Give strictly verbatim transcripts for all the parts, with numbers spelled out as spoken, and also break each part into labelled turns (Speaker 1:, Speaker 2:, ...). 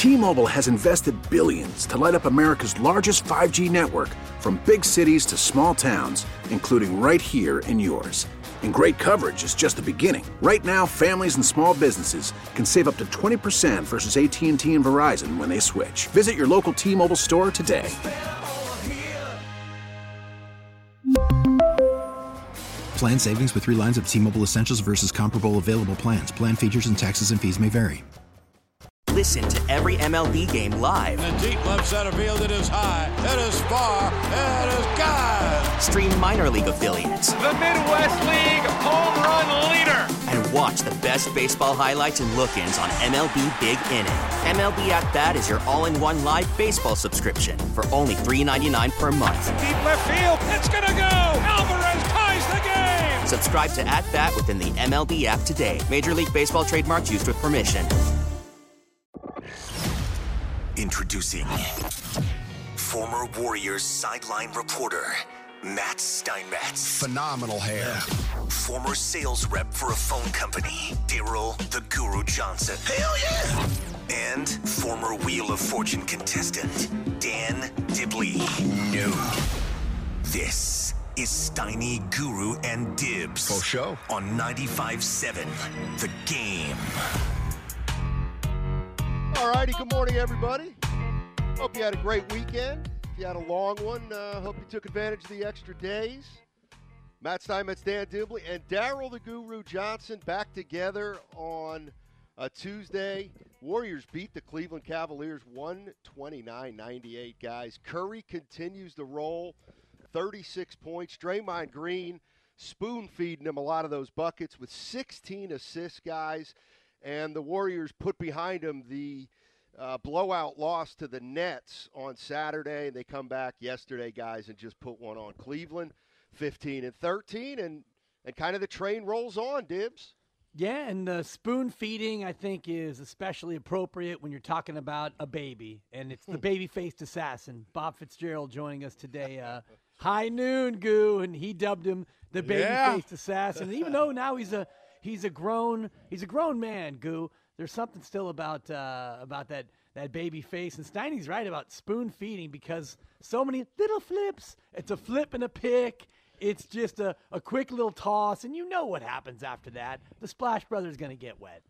Speaker 1: T-Mobile has invested billions to light up America's largest five G network, from big cities to small towns, including right here in yours. And great coverage is just the beginning. Right now, families and small businesses can save up to twenty percent versus A T and T and Verizon when they switch. Visit your local T-Mobile store today.
Speaker 2: Plan savings with three lines of T-Mobile Essentials versus comparable available plans. Plan features and taxes and fees may vary.
Speaker 3: Listen to every M L B game live.
Speaker 4: In the deep left center field, it is high, it is far, it is gone.
Speaker 3: Stream minor league affiliates.
Speaker 5: The Midwest League home run leader.
Speaker 3: And watch the best baseball highlights and look-ins on M L B Big Inning. M L B At Bat is your all-in-one live baseball subscription for only three dollars and ninety-nine cents per month.
Speaker 5: Deep left field, it's gonna go. Alvarez ties the game.
Speaker 3: Subscribe to At Bat within the M L B app today. Major League Baseball trademarks used with permission.
Speaker 6: Introducing former Warriors sideline reporter Matt Steinmetz.
Speaker 7: Phenomenal hair.
Speaker 6: Former sales rep for a phone company, Daryl the Guru Johnson.
Speaker 7: Hell yeah!
Speaker 6: And former Wheel of Fortune contestant, Dan Dibley.
Speaker 7: No.
Speaker 6: This is Steiny, Guru, and Dibs.
Speaker 7: For show.
Speaker 6: On ninety-five point seven, The Game.
Speaker 8: All righty, good morning, everybody. Hope you had a great weekend. If you had a long one, uh, hope you took advantage of the extra days. Matt Steinmetz, Dan Dibley, and Daryl the Guru Johnson back together on a Tuesday. Warriors beat the Cleveland Cavaliers one twenty-nine ninety-eight, guys. Curry continues to roll, thirty-six points. Draymond Green spoon-feeding him a lot of those buckets with sixteen assists, guys. And the Warriors put behind them the uh, blowout loss to the Nets on Saturday. And they come back yesterday, guys, and just put one on Cleveland, fifteen and thirteen. And, and kind of the train rolls on, Dibs.
Speaker 9: Yeah, and the spoon feeding, I think, is especially appropriate when you're talking about a baby. And it's the baby-faced assassin, Bob Fitzgerald, joining us today. Uh, high noon, Goo, and he dubbed him the baby-faced yeah. assassin. And even though now he's a – He's a grown he's a grown man, Goo. There's something still about uh, about that, that baby face. And Steiny's right about spoon feeding because so many little flips. It's a flip and a pick. It's just a, a quick little toss, and you know what happens after that. The Splash Brother's going to get wet.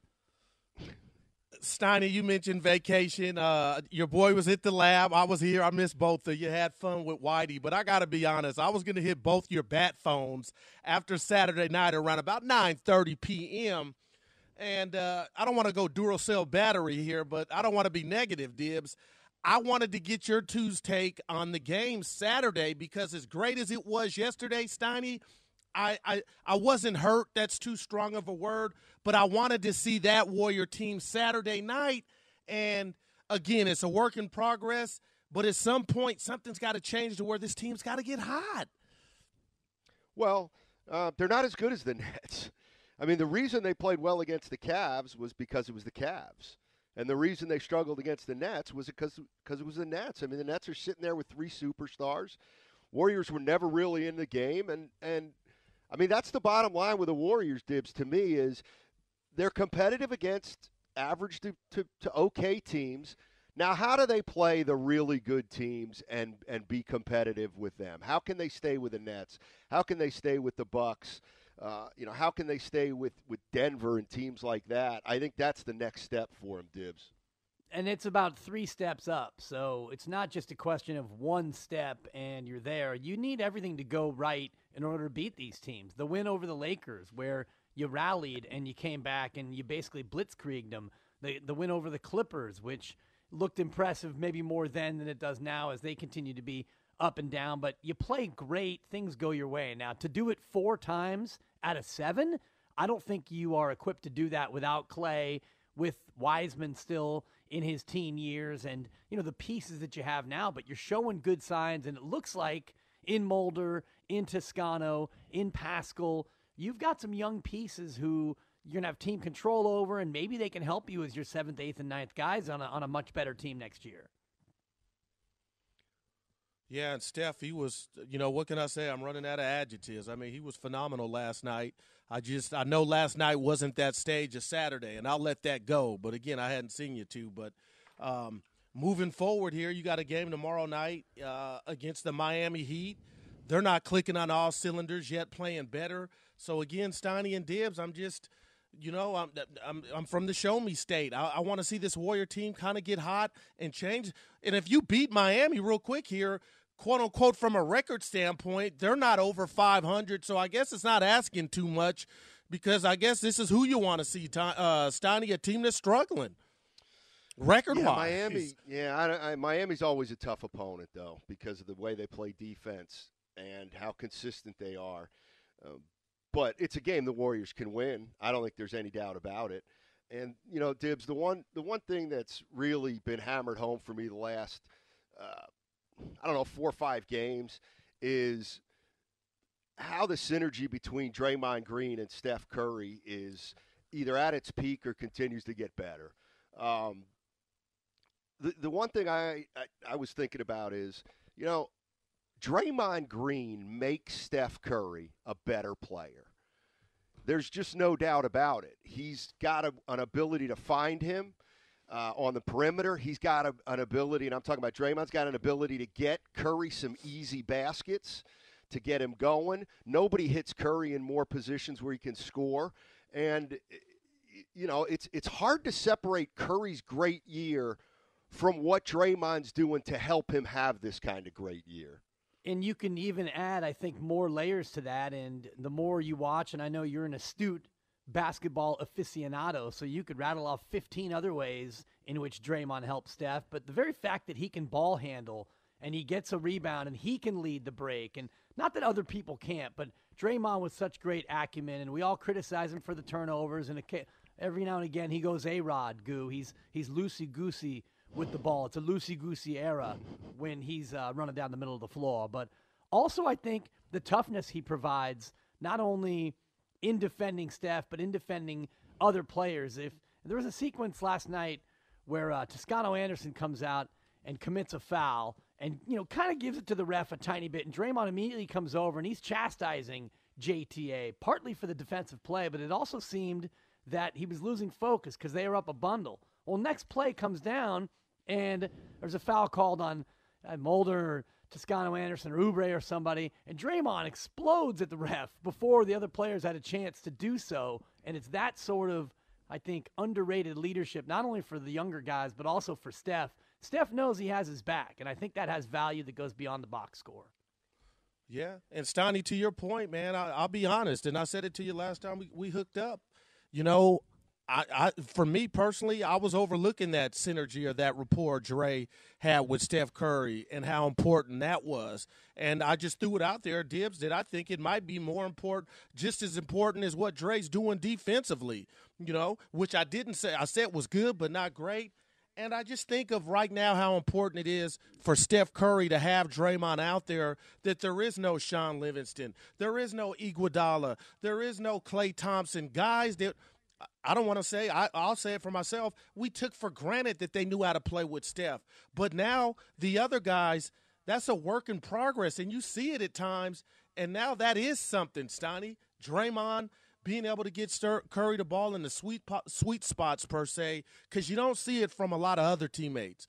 Speaker 10: Steiny, you mentioned vacation. Uh, your boy was at the lab. I was here. I missed both of you. Had fun with Whitey. But I got to be honest, I was going to hit both your bat phones after Saturday night around about nine thirty p.m. And uh, I don't want to go Duracell battery here, but I don't want to be negative, Dibs. I wanted to get your two's take on the game Saturday because as great as it was yesterday, Steiny, I, I, I wasn't hurt. That's too strong of a word. But I wanted to see that Warrior team Saturday night. And, again, it's a work in progress. But at some point, something's got to change to where this team's got to get hot.
Speaker 8: Well, uh, they're not as good as the Nets. I mean, the reason they played well against the Cavs was because it was the Cavs. And the reason they struggled against the Nets was because because it was the Nets. I mean, the Nets are sitting there with three superstars. Warriors were never really in the game. And, and I mean, that's the bottom line with the Warriors, Dibs, to me, is they're competitive against average to, to, to okay teams. Now, how do they play the really good teams and, and be competitive with them? How can they stay with the Nets? How can they stay with the Bucks? Uh, you know, how can they stay with, with Denver and teams like that? I think that's the next step for them, Dibs.
Speaker 9: And it's about three steps up. So it's not just a question of one step and you're there. You need everything to go right in order to beat these teams. The win over the Lakers where you rallied and you came back and you basically blitzkrieged them. The, the win over the Clippers, which looked impressive maybe more then than it does now as they continue to be up and down. But you play great, things go your way. Now, to do it four times out of seven, I don't think you are equipped to do that without Clay, with Wiseman still in his teen years and, you know, the pieces that you have now. But you're showing good signs, and it looks like in Mulder, in Toscano, in Pascal, you've got some young pieces who you're going to have team control over, and maybe they can help you as your seventh, eighth, and ninth guys on a, on a much better team next year.
Speaker 10: Yeah, and Steph, he was, you know, what can I say? I'm running out of adjectives. I mean, he was phenomenal last night. I just, I know last night wasn't that stage of Saturday, and I'll let that go. But, again, I hadn't seen you two. But Um, moving forward here, you got a game tomorrow night uh, against the Miami Heat. They're not clicking on all cylinders yet, playing better. So, again, Steiny and Dibbs, I'm just – You know, I'm I'm I'm from the show me state. I, I want to see this Warrior team kind of get hot and change. And if you beat Miami real quick here, quote unquote, from a record standpoint, they're not over five hundred. So I guess it's not asking too much, because I guess this is who you want to see, uh, Steiny, a team that's struggling record
Speaker 8: yeah,
Speaker 10: wise.
Speaker 8: Miami, yeah, I, I, Miami's always a tough opponent though, because of the way they play defense and how consistent they are. Um, But it's a game the Warriors can win. I don't think there's any doubt about it. And, you know, Dibbs, the one the one thing that's really been hammered home for me the last, uh, I don't know, four or five games is how the synergy between Draymond Green and Steph Curry is either at its peak or continues to get better. Um, the, the one thing I, I, I was thinking about is, you know, Draymond Green makes Steph Curry a better player. There's just no doubt about it. He's got a, an ability to find him uh, on the perimeter. He's got a, an ability, and I'm talking about Draymond's got an ability to get Curry some easy baskets to get him going. Nobody hits Curry in more positions where he can score. And, you know, it's it's hard to separate Curry's great year from what Draymond's doing to help him have this kind of great year.
Speaker 9: And you can even add, I think, more layers to that. And the more you watch, and I know you're an astute basketball aficionado, so you could rattle off fifteen other ways in which Draymond helps Steph. But the very fact that he can ball handle and he gets a rebound and he can lead the break, and not that other people can't, but Draymond with such great acumen, and we all criticize him for the turnovers, and every now and again he goes A-Rod, Goo. He's, he's loosey-goosey with the ball. It's a loosey-goosey era when he's uh, running down the middle of the floor. But also I think the toughness he provides, not only in defending Steph, but in defending other players. If there was a sequence last night where uh, Toscano Anderson comes out and commits a foul and, you know, kind of gives it to the ref a tiny bit, and Draymond immediately comes over and he's chastising J T A, partly for the defensive play, but it also seemed that he was losing focus because they were up a bundle. Well, next play comes down, and there's a foul called on uh, Mulder or Toscano Anderson or Oubre or somebody, and Draymond explodes at the ref before the other players had a chance to do so. And it's that sort of, I think, underrated leadership, not only for the younger guys, but also for Steph. Steph knows he has his back, and I think that has value that goes beyond the box score.
Speaker 10: Yeah, and Steiny, to your point, man, I, I'll be honest, and I said it to you last time we, we hooked up. You know, I, I, for me personally, I was overlooking that synergy or that rapport Dre had with Steph Curry and how important that was. And I just threw it out there, Dibbs, that I think it might be more important, just as important as what Dre's doing defensively, you know, which I didn't say. I said was good, but not great. And I just think of right now how important it is for Steph Curry to have Draymond out there, that there is no Sean Livingston, there is no Iguodala, there is no Klay Thompson, guys that – I don't want to say, I, I'll say it for myself, we took for granted that they knew how to play with Steph. But now the other guys, that's a work in progress, and you see it at times, and now that is something, Steiny. Draymond being able to get Stir- Curry the ball in the sweet, po- sweet spots, per se, because you don't see it from a lot of other teammates.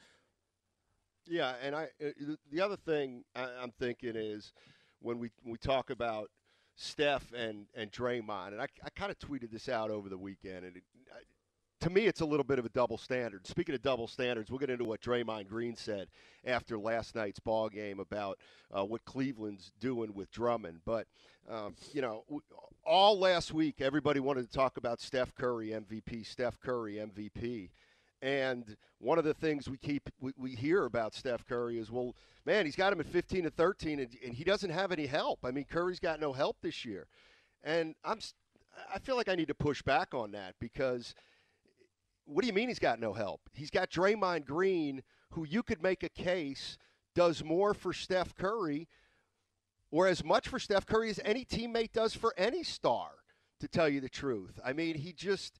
Speaker 8: Yeah, and I the other thing I'm thinking is when we, when we talk about Steph and, and Draymond, and I, I kind of tweeted this out over the weekend, and it, I, to me it's a little bit of a double standard. Speaking of double standards, we'll get into what Draymond Green said after last night's ball game about uh, what Cleveland's doing with Drummond. But, um, you know, all last week everybody wanted to talk about Steph Curry M V P, Steph Curry M V P. And one of the things we keep we, we hear about Steph Curry is, well, man, he's got him at fifteen and thirteen, and, and he doesn't have any help. I mean, Curry's got no help this year, and I'm I feel like I need to push back on that, because what do you mean he's got no help? He's got Draymond Green, who you could make a case does more for Steph Curry, or as much for Steph Curry as any teammate does for any star. To tell you the truth, I mean, he just.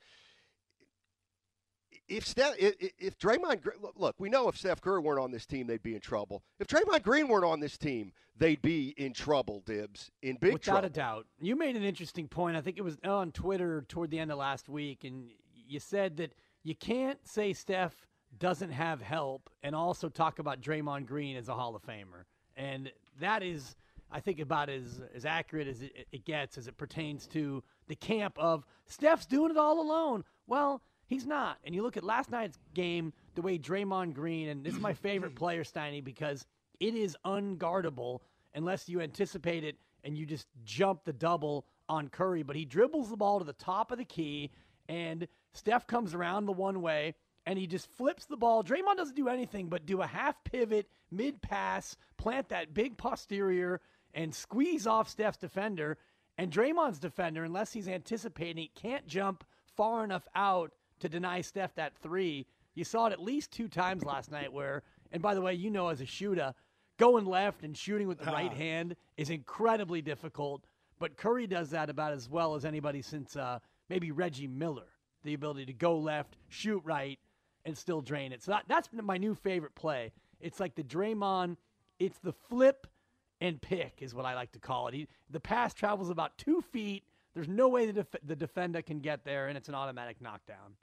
Speaker 8: If Steph, if, if Draymond, look, we know if Steph Curry weren't on this team, they'd be in trouble. If Draymond Green weren't on this team, they'd be in trouble, Dibbs, in big
Speaker 9: Without
Speaker 8: trouble.
Speaker 9: Without a doubt. You made an interesting point. I think it was on Twitter toward the end of last week, and you said that you can't say Steph doesn't have help and also talk about Draymond Green as a Hall of Famer. And that is, I think, about as, as accurate as it, it gets as it pertains to the camp of Steph's doing it all alone. Well, he's not. And you look at last night's game, the way Draymond Green, and this is my favorite player, Steiny, because it is unguardable unless you anticipate it and you just jump the double on Curry. But he dribbles the ball to the top of the key, and Steph comes around the one way, and he just flips the ball. Draymond doesn't do anything but do a half pivot, mid-pass, plant that big posterior, and squeeze off Steph's defender. And Draymond's defender, unless he's anticipating, can't jump far enough out to deny Steph that three. You saw it at least two times last night where, and by the way, you know as a shooter, going left and shooting with the right hand is incredibly difficult. But Curry does that about as well as anybody since uh, maybe Reggie Miller, the ability to go left, shoot right, and still drain it. So that, that's my new favorite play. It's like the Draymond, it's the flip and pick is what I like to call it. He, the pass travels about two feet. There's no way the, def- the defender can get there, and it's an automatic knockdown.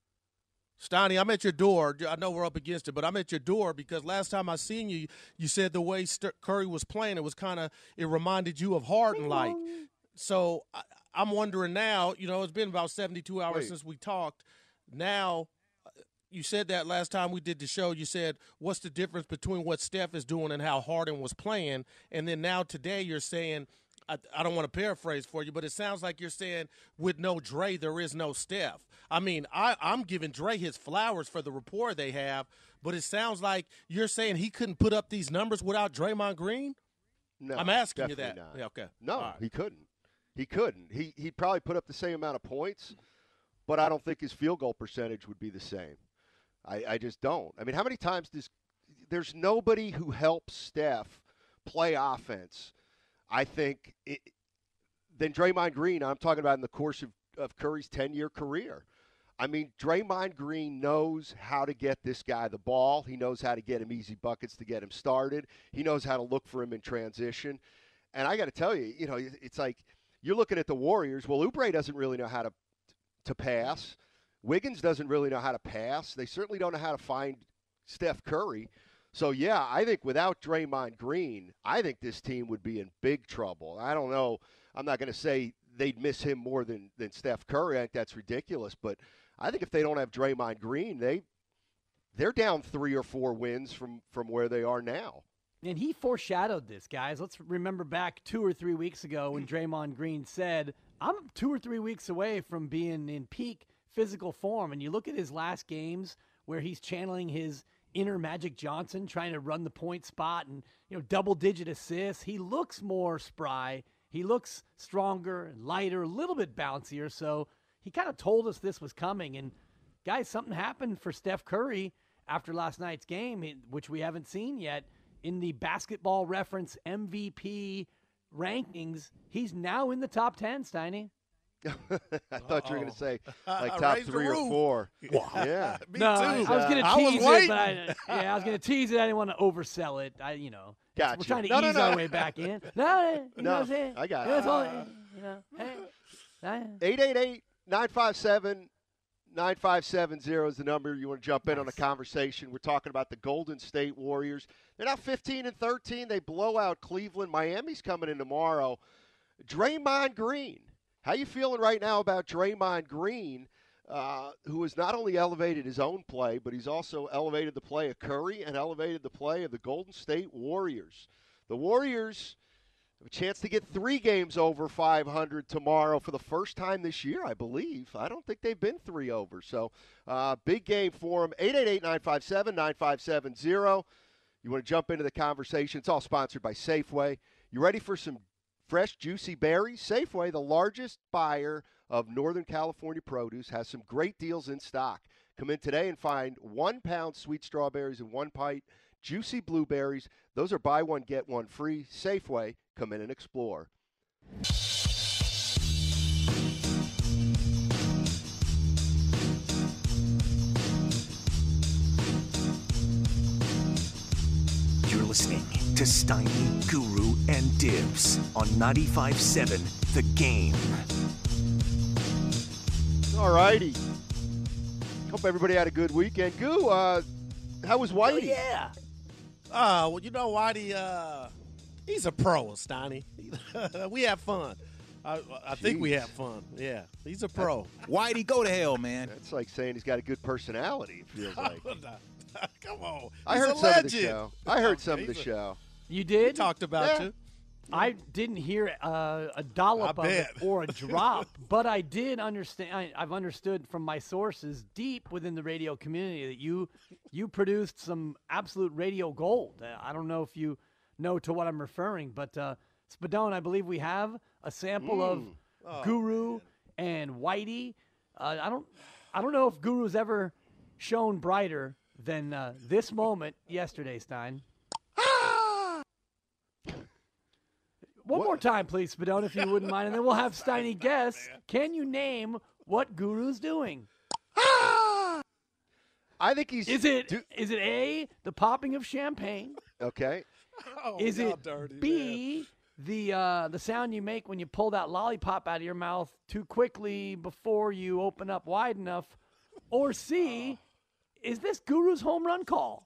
Speaker 10: Steiny, I'm at your door. I know we're up against it, but I'm at your door because last time I seen you, you said the way St- Curry was playing, it was kind of, it reminded you of Harden-like. So I, I'm wondering now, you know, it's been about seventy-two hours Wait. since we talked. Now, you said that last time we did the show. You said, what's the difference between what Steph is doing and how Harden was playing? And then now today you're saying, I, I don't want to paraphrase for you, but it sounds like you're saying with no Dre, there is no Steph. I mean, I, I'm giving Dre his flowers for the rapport they have, but it sounds like you're saying he couldn't put up these numbers without Draymond Green?
Speaker 8: No,
Speaker 10: I'm asking you that.
Speaker 8: Not.
Speaker 10: Yeah, okay.
Speaker 8: No,
Speaker 10: right.
Speaker 8: he couldn't. He couldn't. He, he'd probably put up the same amount of points, but I don't think his field goal percentage would be the same. I, I just don't. I mean, how many times does – there's nobody who helps Steph play offense, I think, it, than Draymond Green. I'm talking about in the course of, of Curry's ten-year career. I mean, Draymond Green knows how to get this guy the ball. He knows how to get him easy buckets to get him started. He knows how to look for him in transition. And I got to tell you, you know, it's like you're looking at the Warriors. Well, Oubre doesn't really know how to to pass. Wiggins doesn't really know how to pass. They certainly don't know how to find Steph Curry. So, yeah, I think without Draymond Green, I think this team would be in big trouble. I don't know. I'm not going to say they'd miss him more than, than Steph Curry. I think that's ridiculous. But I think if they don't have Draymond Green, they, they're down three or four wins from, from where they are now.
Speaker 9: And he foreshadowed this, guys. Let's remember back two or three weeks ago when Draymond Green said, I'm two or three weeks away from being in peak physical form. And you look at his last games where he's channeling his inner Magic Johnson, trying to run the point spot and, you know, double-digit assists. He looks more spry. He looks stronger and lighter, a little bit bouncier. So he kind of told us this was coming. And, guys, something happened for Steph Curry after last night's game, which we haven't seen yet. In the Basketball Reference M V P rankings, he's now in the top ten, Steiny.
Speaker 8: I thought you were going to say like
Speaker 10: I
Speaker 8: top
Speaker 10: or
Speaker 8: three or four. Yeah,
Speaker 10: me
Speaker 9: no,
Speaker 10: too.
Speaker 9: I, I was going to
Speaker 10: I
Speaker 9: tease
Speaker 10: was
Speaker 9: it, but I, yeah, I was going to tease it. I didn't want to oversell it. I, you know,
Speaker 8: gotcha.
Speaker 9: We're trying to
Speaker 8: no,
Speaker 9: ease
Speaker 8: no, no.
Speaker 9: our way back in. No, you
Speaker 8: no,
Speaker 9: know what I'm saying?
Speaker 8: I got
Speaker 9: That's
Speaker 8: it.
Speaker 9: all, you know, hey,
Speaker 8: eight eight eight, nine five seven, nine five seven zero is the number. You want to jump in
Speaker 9: nice.
Speaker 8: on a conversation. We're talking about the Golden State Warriors. They're now fifteen and thirteen. They blow out Cleveland. Miami's coming in tomorrow. Draymond Green. How you feeling right now about Draymond Green, uh, who has not only elevated his own play, but he's also elevated the play of Curry and elevated the play of the Golden State Warriors? The Warriors have a chance to get three games over five hundred tomorrow for the first time this year, I believe. I don't think they've been three over. So uh, big game for them. eight eight eight, nine five seven, nine five seven zero. You want to jump into the conversation. It's all sponsored by Safeway. You ready for some fresh, juicy berries? Safeway, the largest buyer of Northern California produce, has some great deals in stock. Come in today and find one pound sweet strawberries and one pint juicy blueberries. Those are buy one, get one free. Safeway, come in and explore.
Speaker 6: You're listening to Steiny, Guru, and Dibs on ninety-five seven The Game.
Speaker 8: All righty. Hope everybody had a good weekend. Goo, uh, how was Whitey?
Speaker 9: Oh, yeah.
Speaker 10: Uh, well, you know, Whitey, uh, he's a pro, Steiny. We have fun. I, I think we have fun. Yeah, he's a pro.
Speaker 7: Whitey, go to hell, man.
Speaker 8: That's like saying he's got a good personality, it feels like.
Speaker 10: Come on.
Speaker 8: I
Speaker 10: He's
Speaker 8: heard
Speaker 10: a
Speaker 8: some
Speaker 10: legend.
Speaker 8: of the show. I heard some
Speaker 10: Okay,
Speaker 8: of the
Speaker 10: he's a-
Speaker 8: show.
Speaker 9: You did?
Speaker 10: We talked about
Speaker 8: Yeah.
Speaker 10: you.
Speaker 9: I didn't hear uh, a dollop
Speaker 10: I
Speaker 9: of it
Speaker 10: bet.
Speaker 9: or a drop, but I did understand. I, I've understood from my sources deep within the radio community that you you produced some absolute radio gold. Uh, I don't know if you know to what I'm referring, but uh, Spadone, I believe we have a sample
Speaker 8: Mm.
Speaker 9: of Guru and Whitey. Uh, I don't I don't know if Guru's ever shone brighter than uh, this moment yesterday, Stein. One
Speaker 8: What?
Speaker 9: more time, please, Spadone, if you wouldn't mind, and then we'll have Steiny guess. Can you name what Guru's doing?
Speaker 8: I think he's.
Speaker 9: Is it
Speaker 8: do-
Speaker 9: is it A, the popping of champagne?
Speaker 8: okay.
Speaker 10: Oh,
Speaker 9: Is
Speaker 10: y'all
Speaker 9: it
Speaker 10: dirty, man.
Speaker 9: B, the uh, the sound you make when you pull that lollipop out of your mouth too quickly before you open up wide enough? Or C, is this Guru's home run call?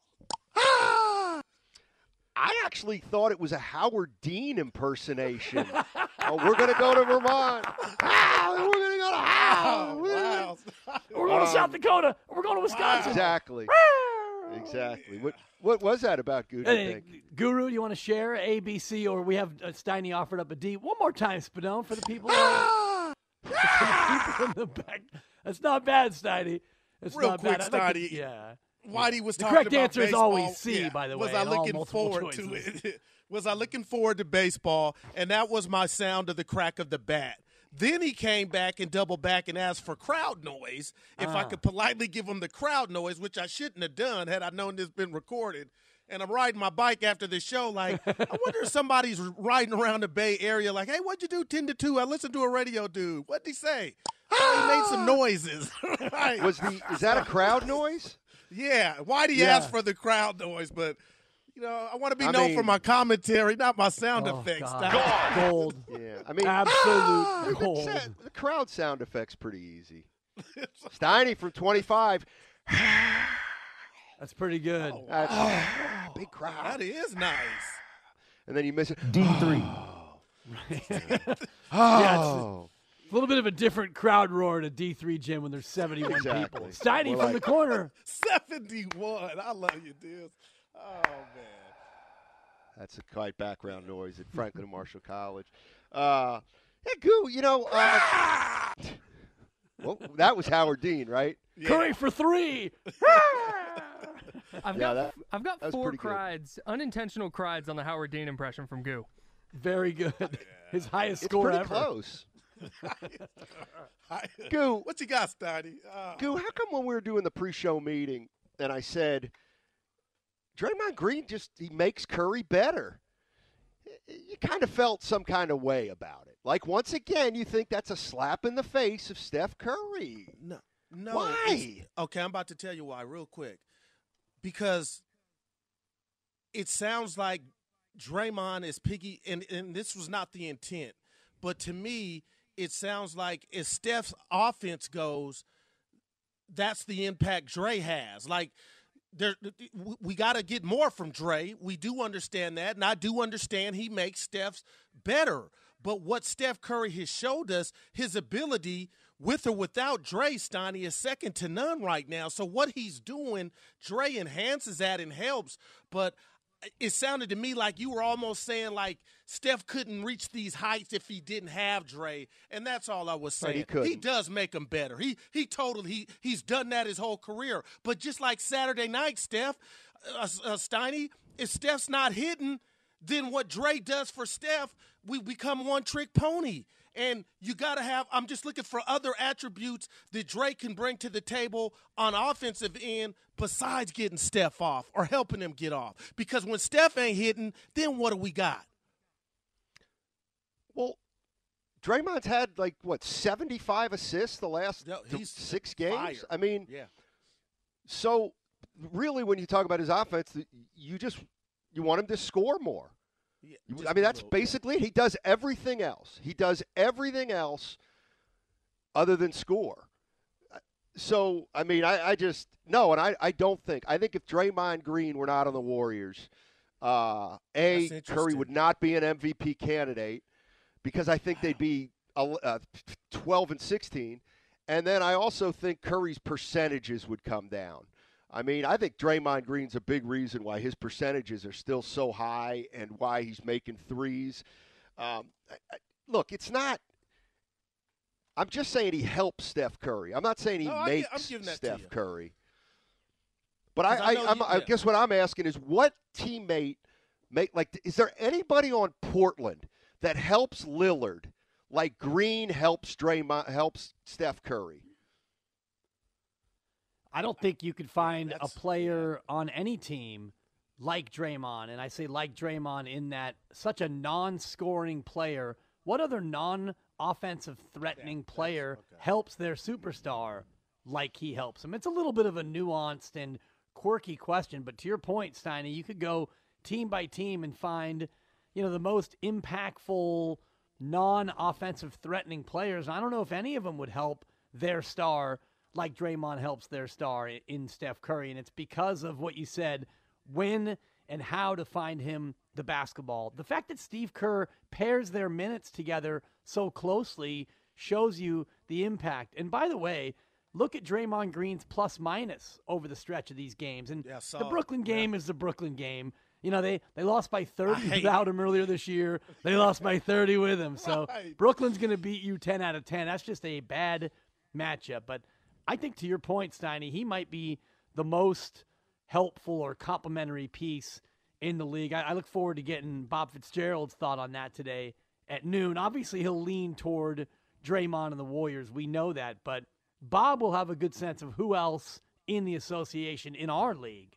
Speaker 8: I actually thought it was a Howard Dean impersonation. Oh, we're going to go to Vermont. Ah, we're going to go to
Speaker 10: Oh,
Speaker 8: Howard.
Speaker 10: wow.
Speaker 9: We're going to
Speaker 8: Um,
Speaker 9: South Dakota. We're going to Wisconsin.
Speaker 8: Exactly. Exactly. What what was that about, Goo, do you
Speaker 9: Hey,
Speaker 8: think?
Speaker 9: Guru, you want to share A, B, C, or we have uh, Steiny offered up a D? One more time, Spadone, for the people, uh, for the people in the back. That's not bad, Steiny. It's
Speaker 10: Real
Speaker 9: not
Speaker 10: quick,
Speaker 9: bad. I'd like to-
Speaker 10: Steiny.
Speaker 9: yeah.
Speaker 10: Whitey was
Speaker 9: The
Speaker 10: talking
Speaker 9: correct
Speaker 10: about
Speaker 9: answer is
Speaker 10: baseball.
Speaker 9: always C,
Speaker 10: Yeah.
Speaker 9: by the
Speaker 10: was
Speaker 9: way,
Speaker 10: I
Speaker 9: in all
Speaker 10: looking
Speaker 9: multiple
Speaker 10: forward to
Speaker 9: choices.
Speaker 10: it? Was I looking forward to baseball? And that was my sound of the crack of the bat. Then he came back and doubled back and asked for crowd noise. If I
Speaker 9: Ah.
Speaker 10: could politely give him the crowd noise, which I shouldn't have done had I known this been recorded. And I'm riding my bike after the show, like, I wonder if somebody's riding around the Bay Area, like, hey, what'd you do ten to two? I listened to a radio dude. What'd he say? Oh, he made some noises. Right.
Speaker 8: Was the is that a crowd noise?
Speaker 10: Yeah, Whitey
Speaker 8: Yeah.
Speaker 10: asked for the crowd noise, but you know, I want to be
Speaker 8: I
Speaker 10: known
Speaker 8: mean-
Speaker 10: for my commentary, not my sound
Speaker 9: Oh,
Speaker 10: effects.
Speaker 9: God. Gold.
Speaker 8: Yeah. I mean,
Speaker 9: Absolute
Speaker 8: the
Speaker 9: gold.
Speaker 8: sa- The crowd sound effect's pretty easy. Steiny from twenty-five.
Speaker 9: That's pretty good.
Speaker 8: That's big crowd.
Speaker 10: That is nice.
Speaker 8: And then you miss it.
Speaker 11: D three.
Speaker 8: Oh.
Speaker 9: A little bit of a different crowd roar at a D three gym when there's seventy-one
Speaker 8: Exactly.
Speaker 9: people. Steiny
Speaker 8: More
Speaker 9: from
Speaker 8: like-
Speaker 9: the corner.
Speaker 10: seventy-one. I love you, dude. Oh man.
Speaker 8: That's a quite background noise at Franklin and Marshall College. Uh, yeah, Goo, you know, uh, well, that was Howard Dean, right?
Speaker 10: Yeah.
Speaker 9: Curry for three.
Speaker 11: I've
Speaker 8: Yeah,
Speaker 11: got
Speaker 8: that-
Speaker 11: I've got
Speaker 8: that was
Speaker 11: four
Speaker 8: pretty good.
Speaker 11: crides, unintentional crides on the Howard Dean impression from Goo.
Speaker 9: Very good. His highest
Speaker 8: It's
Speaker 9: score
Speaker 8: pretty
Speaker 9: ever.
Speaker 8: close.
Speaker 10: I-
Speaker 8: Goo,
Speaker 10: What you got, Steiny? Oh.
Speaker 8: Goo, how come when we were doing the pre-show meeting and I said, Draymond Green just, he makes Curry better. You kind of felt some kind of way about it. Like, once again, you think that's a slap in the face of Steph Curry.
Speaker 10: No, no.
Speaker 8: Why?
Speaker 10: it's- Okay, I'm about to tell you why real quick. Because it sounds like Draymond is piggy, and, and this was not the intent. But to me, it sounds like if Steph's offense goes, that's the impact Dre has. Like, there, we got to get more from Dre. We do understand that, and I do understand he makes Steph's better. But what Steph Curry has showed us, his ability with or without Dre, Steiny, is second to none right now. So what he's doing, Dre enhances that and helps. But it sounded to me like you were almost saying like Steph couldn't reach these heights if he didn't have Dre, and that's all I was
Speaker 8: Right, he
Speaker 10: saying.
Speaker 8: couldn't.
Speaker 10: He does make him better. He he totally he he's done that his whole career. But just like Saturday night, Steph, uh, uh, Steiny, if Steph's not hitting, then what Dre does for Steph, we become one trick pony. And you got to have, I'm just looking for other attributes that Dre can bring to the table on offensive end besides getting Steph off or helping him get off. Because when Steph ain't hitting, then what do we got?
Speaker 8: Well, Draymond's had, like, what, seventy-five assists the last
Speaker 10: No,
Speaker 8: th-
Speaker 10: he's
Speaker 8: six games?
Speaker 10: fire.
Speaker 8: I mean,
Speaker 10: Yeah.
Speaker 8: so really when you talk about his offense, you just you want him to score more.
Speaker 10: yeah
Speaker 8: You-
Speaker 10: just
Speaker 8: I mean,
Speaker 10: a
Speaker 8: that's
Speaker 10: little-
Speaker 8: basically it. He does everything else. He does everything else other than score. so, I mean, I, I just – no, and I, I don't think – I think if Draymond Green were not on the Warriors, uh, A, Curry would not be an M V P candidate because I think they'd be uh, twelve and sixteen. And then I also think Curry's percentages would come down. I mean, I think Draymond Green's a big reason why his percentages are still so high and why he's making threes. Um, I, I, look, it's not – I'm just saying he helps Steph Curry. I'm not saying he
Speaker 10: no,
Speaker 8: makes
Speaker 10: I, I'm giving that
Speaker 8: Steph
Speaker 10: to you.
Speaker 8: Curry. But I, I,
Speaker 10: I,
Speaker 8: I, I'm,
Speaker 10: you,
Speaker 8: I
Speaker 10: yeah.
Speaker 8: guess what I'm asking is what teammate make like is there anybody on Portland that helps Lillard like Green helps Draymond helps Steph Curry?
Speaker 9: I don't think you could find
Speaker 10: That's,
Speaker 9: a player on any team like Draymond, and I say like Draymond in that such a non-scoring player. What other non-offensive threatening yeah, player okay. helps their superstar like he helps him? It's a little bit of a nuanced and quirky question, but to your point, Steiny, you could go team by team and find, you know, the most impactful non-offensive threatening players. I don't know if any of them would help their star like Draymond helps their star in Steph Curry, and it's because of what you said, when and how to find him the basketball. The fact that Steve Kerr pairs their minutes together so closely shows you the impact. And by the way, look at Draymond Green's plus-minus over the stretch of these games. And
Speaker 10: yeah, so,
Speaker 9: the Brooklyn game
Speaker 10: yeah.
Speaker 9: is the Brooklyn game. You know, they, they lost by thirty without him earlier this year. They lost by thirty with him. So
Speaker 10: right.
Speaker 9: Brooklyn's going to beat you ten out of ten. That's just a bad matchup. But I think to your point, Steiny, he might be the most helpful or complimentary piece in the league. I, I look forward to getting Bob Fitzgerald's thought on that today at noon. Obviously, he'll lean toward Draymond and the Warriors. We know that. But Bob will have a good sense of who else in the association in our league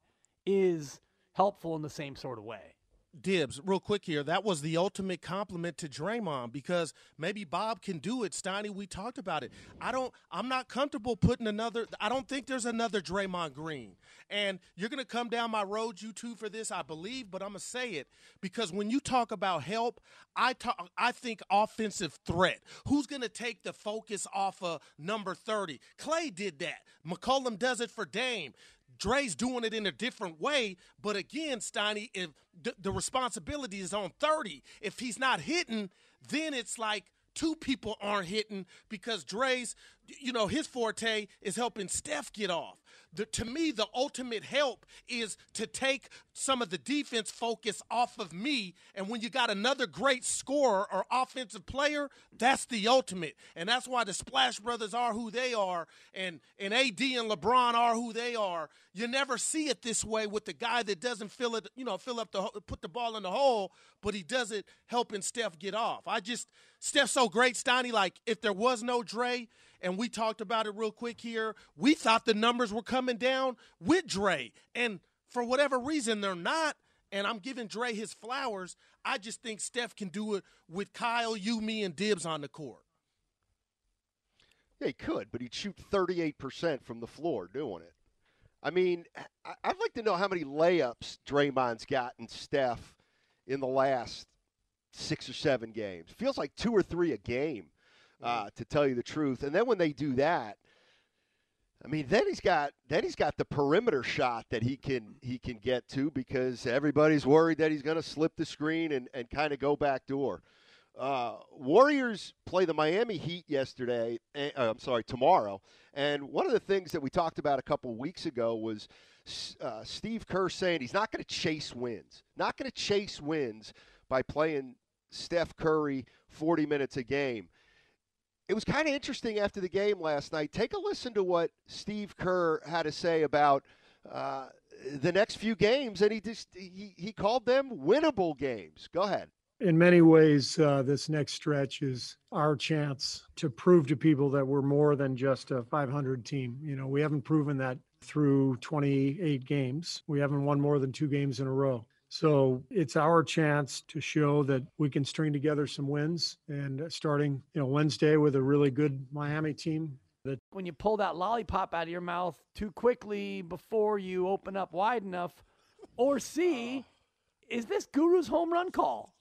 Speaker 9: is helpful in the same sort of way.
Speaker 10: Dibs, real quick here, that was the ultimate compliment to Draymond because maybe Bob can do it. Steiny, we talked about it. I don't, I'm not comfortable putting another, I don't think there's another Draymond Green. And you're going to come down my road, you two, for this, I believe, but I'm going to say it because when you talk about help, I talk, I think offensive threat. Who's going to take the focus off of number thirty? Clay did that. McCollum does it for Dame. Dre's doing it in a different way, but again, Steiny, if the, the responsibility is on thirty, if he's not hitting, then it's like two people aren't hitting because Dre's, you know, his forte is helping Steph get off. The, to me, the ultimate help is to take some of the defense focus off of me, and when you got another great scorer or offensive player, that's the ultimate. And that's why the Splash Brothers are who they are, and, and A D and LeBron are who they are. You never see it this way with the guy that doesn't fill it, you know, fill up the put the ball in the hole, but he does it helping Steph get off. I just Steph's so great, Steiny. Like if there was no Dre, and we talked about it real quick here, we thought the numbers were coming down with Dre, and for whatever reason they're not. And I'm giving Dre his flowers. I just think Steph can do it with Kyle, you, me, and Dibs on the court.
Speaker 8: Yeah, he could, but he'd shoot thirty-eight percent from the floor doing it. I mean, I'd like to know how many layups Draymond's gotten Steph in the last six or seven games. Feels like two or three a game, uh, to tell you the truth. And then when they do that, I mean, then he's got then he's got the perimeter shot that he can he can get to because everybody's worried that he's going to slip the screen and, and kind of go back door. Uh, Warriors play the Miami Heat yesterday. Uh, I'm sorry, tomorrow. And one of the things that we talked about a couple weeks ago was uh, Steve Kerr saying he's not going to chase wins, not going to chase wins by playing Steph Curry forty minutes a game. It was kind of interesting after the game last night. Take a listen to what Steve Kerr had to say about uh, the next few games, and he just he, he called them winnable games. Go ahead.
Speaker 12: In many ways, uh, this next stretch is our chance to prove to people that we're more than just a five hundred team. You know, we haven't proven that through twenty-eight games. We haven't won more than two games in a row. So it's our chance to show that we can string together some wins, and starting, you know, Wednesday with a really good Miami team. That
Speaker 9: when you pull that lollipop out of your mouth too quickly before you open up wide enough, or C, is this Guru's home run call?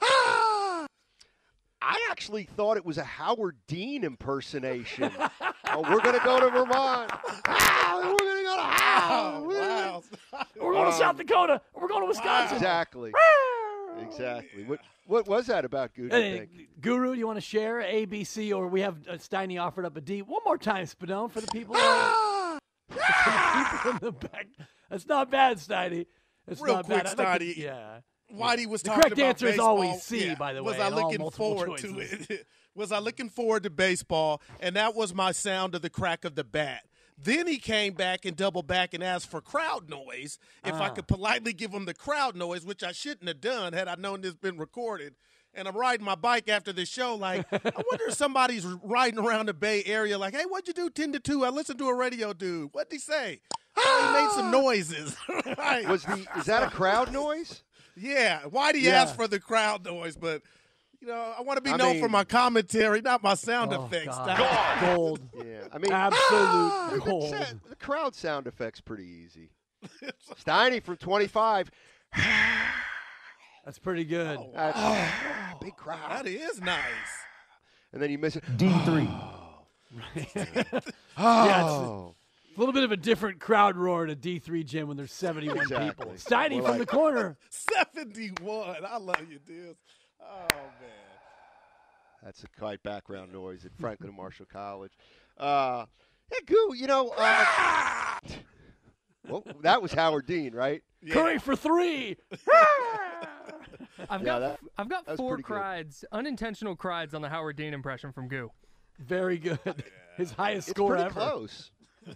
Speaker 8: I actually thought it was a Howard Dean impersonation. Oh, we're going to go to Vermont. Ah, we're going to go to ah,
Speaker 10: Oh, wow.
Speaker 9: We're going to
Speaker 8: Um,
Speaker 9: South Dakota. We're going to Wisconsin.
Speaker 8: Exactly. Exactly. What what was that about, Guru?
Speaker 9: Hey,
Speaker 8: think?
Speaker 9: Guru, you want to share A, B, C, or we have uh, Steiny offered up a D? One more time, Spadone, for the people, uh, for the people in the back. That's not bad, Steiny. It's
Speaker 10: Real
Speaker 9: not
Speaker 10: quick,
Speaker 9: bad. I'd like to-
Speaker 10: Steiny.
Speaker 9: yeah.
Speaker 10: Whitey was
Speaker 9: The
Speaker 10: talking
Speaker 9: correct
Speaker 10: about
Speaker 9: answer is
Speaker 10: baseball.
Speaker 9: always C,
Speaker 10: Yeah.
Speaker 9: by the
Speaker 10: was
Speaker 9: way.
Speaker 10: I
Speaker 9: in all
Speaker 10: looking
Speaker 9: multiple
Speaker 10: forward
Speaker 9: choices.
Speaker 10: to it? Was I looking forward to baseball? And that was my sound of the crack of the bat. Then he came back and doubled back and asked for crowd noise. If I
Speaker 9: Ah.
Speaker 10: could politely give him the crowd noise, which I shouldn't have done had I known this been recorded. And I'm riding my bike after the show, like, I wonder if somebody's riding around the Bay Area, like, hey, what'd you do ten to two? I listened to a radio dude. What'd he say? Oh, he made some noises. Right.
Speaker 8: Was the is that a crowd noise?
Speaker 10: Yeah. Why'd he
Speaker 8: Yeah.
Speaker 10: ask for the crowd noise? But, you know, I want to be
Speaker 8: I
Speaker 10: known
Speaker 8: mean-
Speaker 10: for my commentary, not my sound
Speaker 9: Oh,
Speaker 10: effects.
Speaker 9: God. Gold.
Speaker 8: Yeah, I mean,
Speaker 9: Absolute
Speaker 8: the
Speaker 9: gold.
Speaker 8: sa- The crowd sound effect's pretty easy. Steiny from twenty-five.
Speaker 9: That's pretty good.
Speaker 8: That's big crowd.
Speaker 10: That is nice.
Speaker 8: And then you miss it.
Speaker 12: D three.
Speaker 9: Yeah,
Speaker 8: Oh.
Speaker 9: it's a little bit of a different crowd roar at a D three gym when there's seventy-one
Speaker 8: Exactly.
Speaker 9: people. Steiny
Speaker 8: More
Speaker 9: from
Speaker 8: like-
Speaker 9: the corner.
Speaker 10: seventy-one. I love you, dude. Oh, man.
Speaker 8: That's a quite background noise at Franklin and Marshall College. Uh, hey, Goo, you know, uh, well, that was Howard Dean, right?
Speaker 9: Curry for three.
Speaker 11: I've
Speaker 8: Yeah,
Speaker 11: got
Speaker 8: that-
Speaker 11: I've got
Speaker 8: that was
Speaker 11: four
Speaker 8: pretty good.
Speaker 11: crides, unintentional crides on the Howard Dean impression from Goo.
Speaker 9: Very good. His highest
Speaker 8: It's
Speaker 9: score
Speaker 8: pretty
Speaker 9: ever.
Speaker 8: close.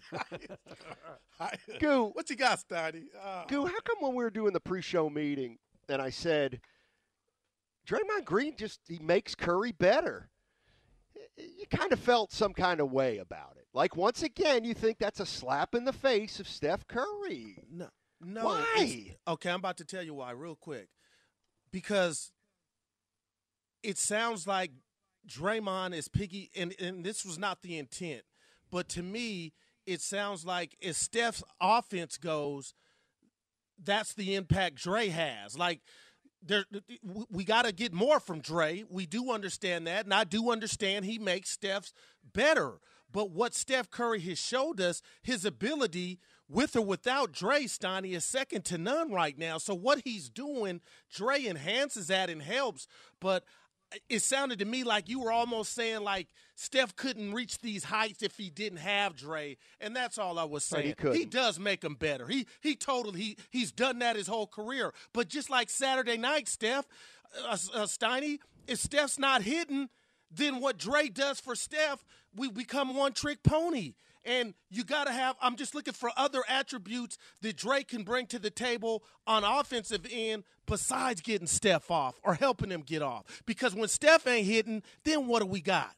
Speaker 10: I-
Speaker 8: Goo,
Speaker 10: What you got, Steiny? Oh.
Speaker 8: Goo, how come when we were doing the pre-show meeting and I said, Draymond Green just, he makes Curry better. You kind of felt some kind of way about it. Like, once again, you think that's a slap in the face of Steph Curry.
Speaker 10: No. No.
Speaker 8: Why?
Speaker 10: it's- Okay, I'm about to tell you why real quick. Because it sounds like Draymond is piggy, and, and this was not the intent. But to me, it sounds like if Steph's offense goes, that's the impact Dre has. Like, there, we got to get more from Dre. We do understand that, and I do understand he makes Steph's better. But what Steph Curry has showed us, his ability with or without Dre, Steiny, is second to none right now. So what he's doing, Dre enhances that and helps. But it sounded to me like you were almost saying like Steph couldn't reach these heights if he didn't have Dre, and that's all I was
Speaker 8: Right, he
Speaker 10: saying.
Speaker 8: couldn't.
Speaker 10: He does make him better. He he totally he he's done that his whole career. But just like Saturday night, Steph, uh, uh, Steiny, if Steph's not hitting, then what Dre does for Steph, we become one trick pony. And you got to have, I'm just looking for other attributes that Dre can bring to the table on offensive end besides getting Steph off or helping him get off. Because when Steph ain't hitting, then what do we got?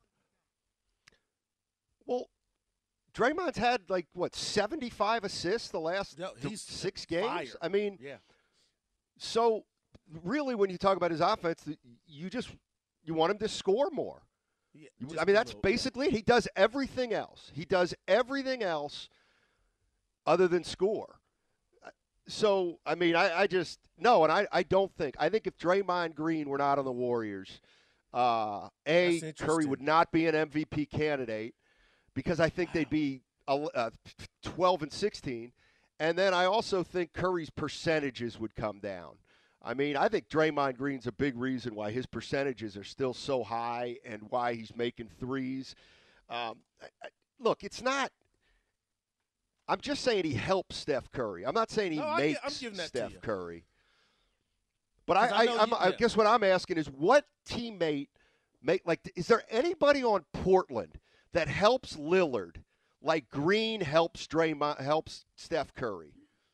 Speaker 8: Well, Draymond's had, like, what, seventy-five assists the last
Speaker 10: No,
Speaker 8: th-
Speaker 10: he's
Speaker 8: six games?
Speaker 10: fire.
Speaker 8: I mean,
Speaker 10: Yeah.
Speaker 8: so really when you talk about his offense, you just you want him to score more.
Speaker 10: yeah
Speaker 8: You-
Speaker 10: just
Speaker 8: I mean,
Speaker 10: a
Speaker 8: that's
Speaker 10: little.
Speaker 8: basically it. He does everything else. He does everything else other than score. So, I mean, I, I just – no, and I, I don't think – I think if Draymond Green were not on the Warriors, uh, A,
Speaker 10: That's
Speaker 8: Curry
Speaker 10: interesting.
Speaker 8: would not be an M V P candidate because I think they'd be uh, twelve and sixteen. And then I also think Curry's percentages would come down. I mean, I think Draymond Green's a big reason why his percentages are still so high and why he's making threes. Um, I, I, look, it's not – I'm just saying he helps Steph Curry. I'm not saying he
Speaker 10: No, I gi-
Speaker 8: makes
Speaker 10: I'm giving that to
Speaker 8: Steph
Speaker 10: you.
Speaker 8: Curry. But
Speaker 10: 'Cause
Speaker 8: I,
Speaker 10: I
Speaker 8: I,
Speaker 10: know
Speaker 8: I'm,
Speaker 10: you-
Speaker 8: I
Speaker 10: yeah.
Speaker 8: guess what I'm asking is what teammate make like is there anybody on Portland that helps Lillard like Green helps Draymond helps Steph Curry?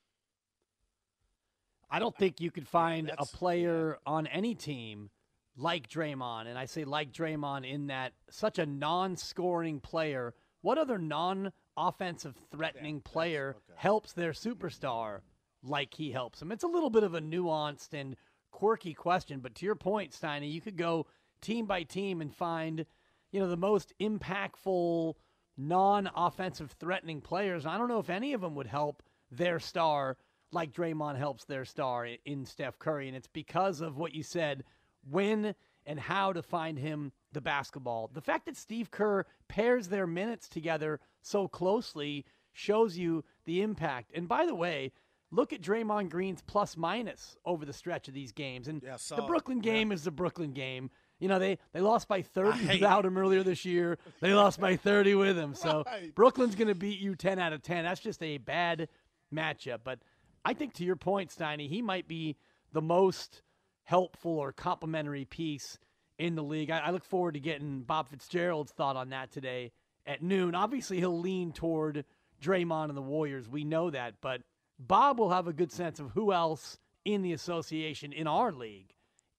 Speaker 9: I don't think you could find a
Speaker 10: That's-
Speaker 9: player on any team like Draymond, and I say like Draymond in that such a non-scoring player. What other non-offensive threatening player
Speaker 10: okay.
Speaker 9: helps their superstar like he helps him? It's a little bit of a nuanced and quirky question, but to your point, Steiny, you could go team by team and find, you know, the most impactful non-offensive threatening players. I don't know if any of them would help their star like Draymond helps their star in Steph Curry, and it's because of what you said, when and how to find him the basketball. The fact that Steve Kerr pairs their minutes together so closely shows you the impact. And by the way, look at Draymond Green's plus minus over the stretch of these games. And
Speaker 10: yeah,
Speaker 9: the Brooklyn game
Speaker 10: yeah.
Speaker 9: is the Brooklyn game. You know, they, they lost by thirty
Speaker 10: hate
Speaker 9: without him earlier this year. They lost by thirty with him. So
Speaker 10: Right.
Speaker 9: Brooklyn's going to beat you ten out of ten. That's just a bad matchup. But I think to your point, Steiny, he might be the most helpful or complimentary piece in the league. I, I look forward to getting Bob Fitzgerald's thought on that today at noon. Obviously, he'll lean toward Draymond and the Warriors. We know that. But Bob will have a good sense of who else in the association, in our league,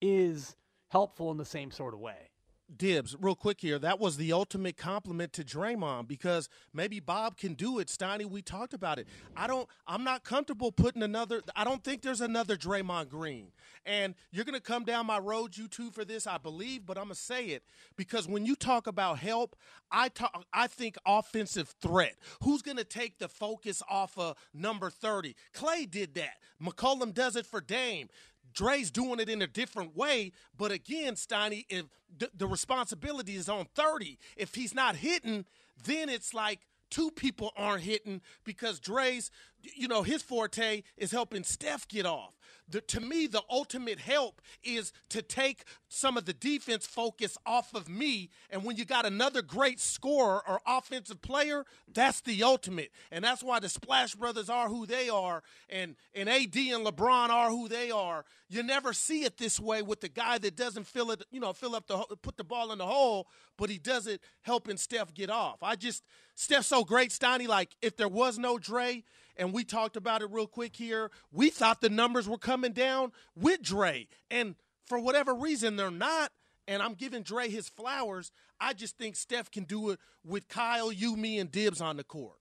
Speaker 9: is helpful in the same sort of way.
Speaker 10: Dibs, real quick here, that was the ultimate compliment to Draymond because maybe Bob can do it. Steiny, we talked about it. I don't, I'm not comfortable putting another, I don't think there's another Draymond Green. And you're going to come down my road, you two, for this, I believe, but I'm going to say it because when you talk about help, I talk, I think offensive threat. Who's going to take the focus off of number thirty? Clay did that. McCollum does it for Dame. Dre's doing it in a different way, but again, Steiny, if the, the responsibility is on thirty, if he's not hitting, then it's like two people aren't hitting because Dre's, you know, his forte is helping Steph get off. The, to me, the ultimate help is to take some of the defense focus off of me, and when you got another great scorer or offensive player, that's the ultimate. And that's why the Splash Brothers are who they are, and, and A D and LeBron are who they are. You never see it this way with the guy that doesn't fill it, you know, fill up the put the ball in the hole, but he does it helping Steph get off. I just Steph's so great, Steiny. Like if there was no Dre, and we talked about it real quick here, we thought the numbers were coming down with Dre, and for whatever reason they're not. And I'm giving Dre his flowers. I just think Steph can do it with Kyle, you, me, and Dibs on the court.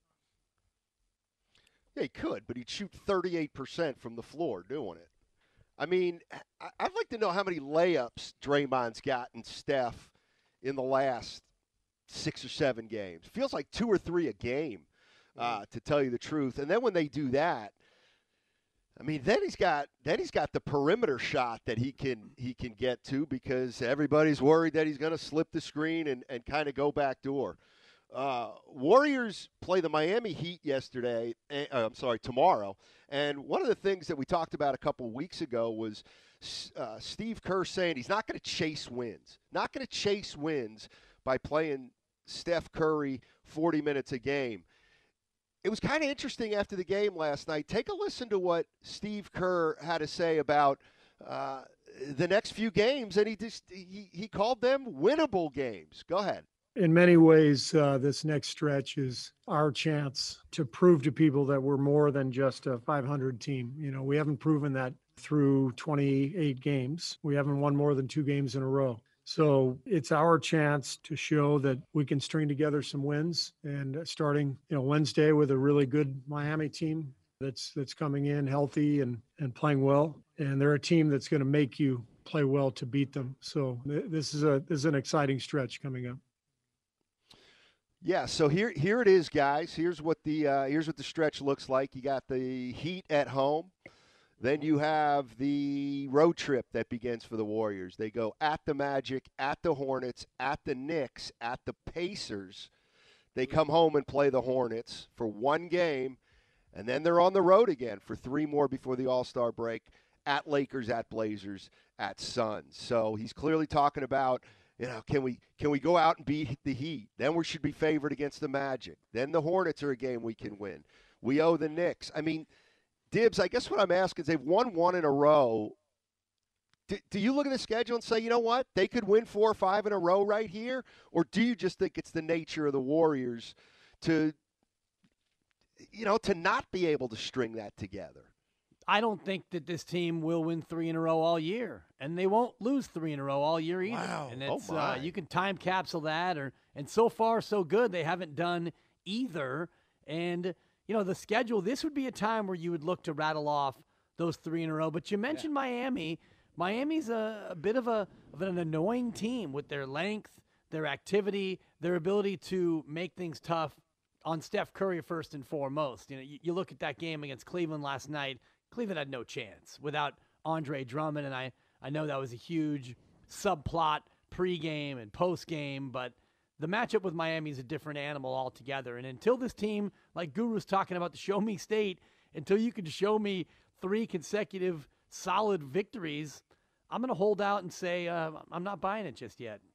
Speaker 8: Yeah, he could, but he'd shoot thirty-eight percent from the floor doing it. I mean, I'd like to know how many layups Draymond's gotten Steph in the last six or seven games. Feels like two or three a game, uh, to tell you the truth. And then when they do that, I mean, then he's got then he's got the perimeter shot that he can he can get to because everybody's worried that he's going to slip the screen and, and kind of go back door. Uh, Warriors play the Miami Heat yesterday. Uh, I'm sorry, tomorrow. And one of the things that we talked about a couple weeks ago was uh, Steve Kerr saying he's not going to chase wins, not going to chase wins by playing Steph Curry forty minutes a game. It was kind of interesting after the game last night. Take a listen to what Steve Kerr had to say about uh, the next few games, and he just he, he called them winnable games. Go ahead.
Speaker 12: In many ways, uh, this next stretch is our chance to prove to people that we're more than just a five hundred team. You know, we haven't proven that through twenty-eight games. We haven't won more than two games in a row. So it's our chance to show that we can string together some wins, and starting, you know, Wednesday with a really good Miami team that's that's coming in healthy and, and playing well. And they're a team that's going to make you play well to beat them. So th- this is a this is an exciting stretch coming up.
Speaker 8: Yeah, so here here it is, guys. Here's what the uh, here's what the stretch looks like. You got the Heat at home. Then you have the road trip that begins for the Warriors. They go at the Magic, at the Hornets, at the Knicks, at the Pacers. They come home and play the Hornets for one game, and then they're on the road again for three more before the All-Star break, at Lakers, at Blazers, at Suns. So he's clearly talking about, you know, can we can we go out and beat the Heat? Then we should be favored against the Magic. Then the Hornets are a game we can win. We owe the Knicks. I mean, Dibs, I guess what I'm asking is they've won one in a row. Do, do you look at the schedule and say, you know what, they could win four or five in a row right here? Or do you just think it's the nature of the Warriors to, you know, to not be able to string that together?
Speaker 9: I don't think that this team will win three in a row all year, and they won't lose three in a row all year either.
Speaker 8: Wow.
Speaker 9: And it's,
Speaker 8: oh my.
Speaker 9: Uh, you can time capsule that, or and so far so good. They haven't done either, and you know the schedule. This would be a time where you would look to rattle off those three in a row. But you mentioned yeah. Miami. Miami's a, a bit of a of an annoying team with their length, their activity, their ability to make things tough on Steph Curry first and foremost. You know, you, you look at that game against Cleveland last night. Cleveland had no chance without Andre Drummond, and I, I know that was a huge subplot pregame and postgame, but the matchup with Miami is a different animal altogether. And until this team, like Guru's talking about the Show Me State, until you can show me three consecutive solid victories, I'm going to hold out and say uh, I'm not buying it just yet.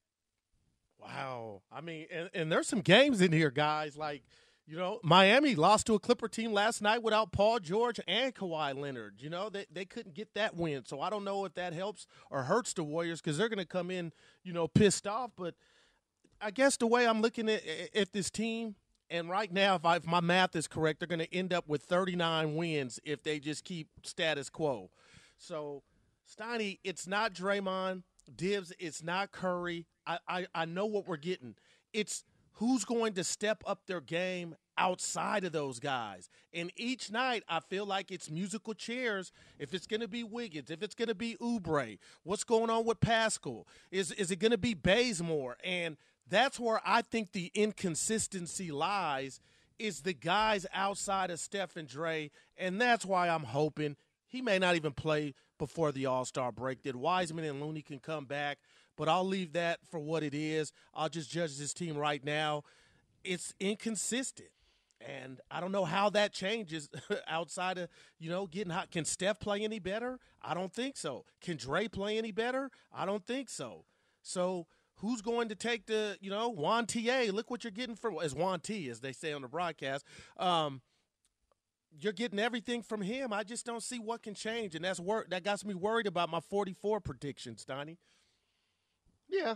Speaker 10: Wow. I mean, and, and there's some games in here, guys. Like, you know, Miami lost to a Clipper team last night without Paul George and Kawhi Leonard. You know, they, they couldn't get that win. So I don't know if that helps or hurts the Warriors because they're going to come in, you know, pissed off. But I guess the way I'm looking at, at this team, and right now, if, I, if my math is correct, they're going to end up with thirty-nine wins if they just keep status quo. So, Steiny, it's not Draymond. Dibs, it's not Curry. I, I, I know what we're getting. It's who's going to step up their game outside of those guys. And each night, I feel like it's musical chairs. If it's going to be Wiggins, if it's going to be Oubre, what's going on with Pascal? Is, is it going to be Bazemore? And that's where I think the inconsistency lies, is the guys outside of Steph and Dre, and that's why I'm hoping he may not even play before the All-Star break, that Wiseman and Looney can come back, but I'll leave that for what it is. I'll just judge this team right now. It's inconsistent, and I don't know how that changes outside of, you know, getting hot. Can Steph play any better? I don't think so. Can Dre play any better? I don't think so. So – who's going to take the, you know, Juan T A? Look what you're getting from, as Juan T, as they say on the broadcast. Um, you're getting everything from him. I just don't see what can change, and that's wor- that got me worried about my forty-four predictions, Donnie.
Speaker 8: Yeah.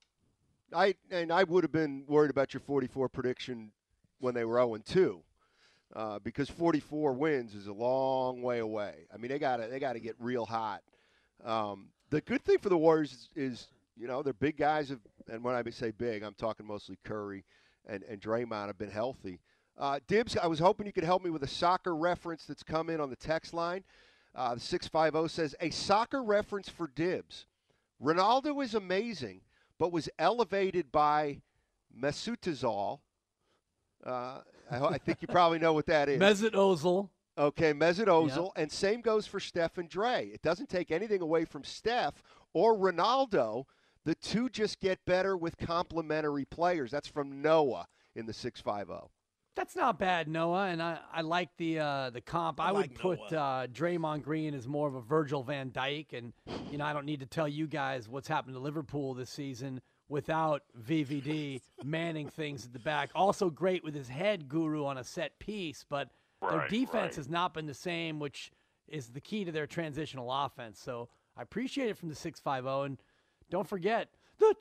Speaker 8: I and I would have been worried about your forty-four prediction when they were oh and two. Uh, because forty-four wins is a long way away. I mean, they got to they got to get real hot. Um, the good thing for the Warriors is, is you know, they're big guys, have, and when I say big, I'm talking mostly Curry and, and Draymond have been healthy. Uh, Dibs, I was hoping you could help me with a soccer reference that's come in on the text line. Uh, the six five zero says, a soccer reference for Dibs. Ronaldo is amazing, but was elevated by Mesut Ozil. Uh, I, I think you probably know what that is.
Speaker 9: Mesut Ozil.
Speaker 8: Okay, Mesut Ozil.
Speaker 9: Yep.
Speaker 8: And same goes for Steph and Dre. It doesn't take anything away from Steph or Ronaldo. The two just get better with complementary players. That's from Noah in the six five zero.
Speaker 9: That's not bad, Noah, and I, I like the uh, the comp. I, I would like put uh, Draymond Green as more of a Virgil van Dijk, and you know I don't need to tell you guys what's happened to Liverpool this season without V V D manning things at the back. Also great with his head, Guru, on a set piece, but right, their defense right. has not been the same, which is the key to their transitional offense. So I appreciate it from the six five zero, and don't forget, the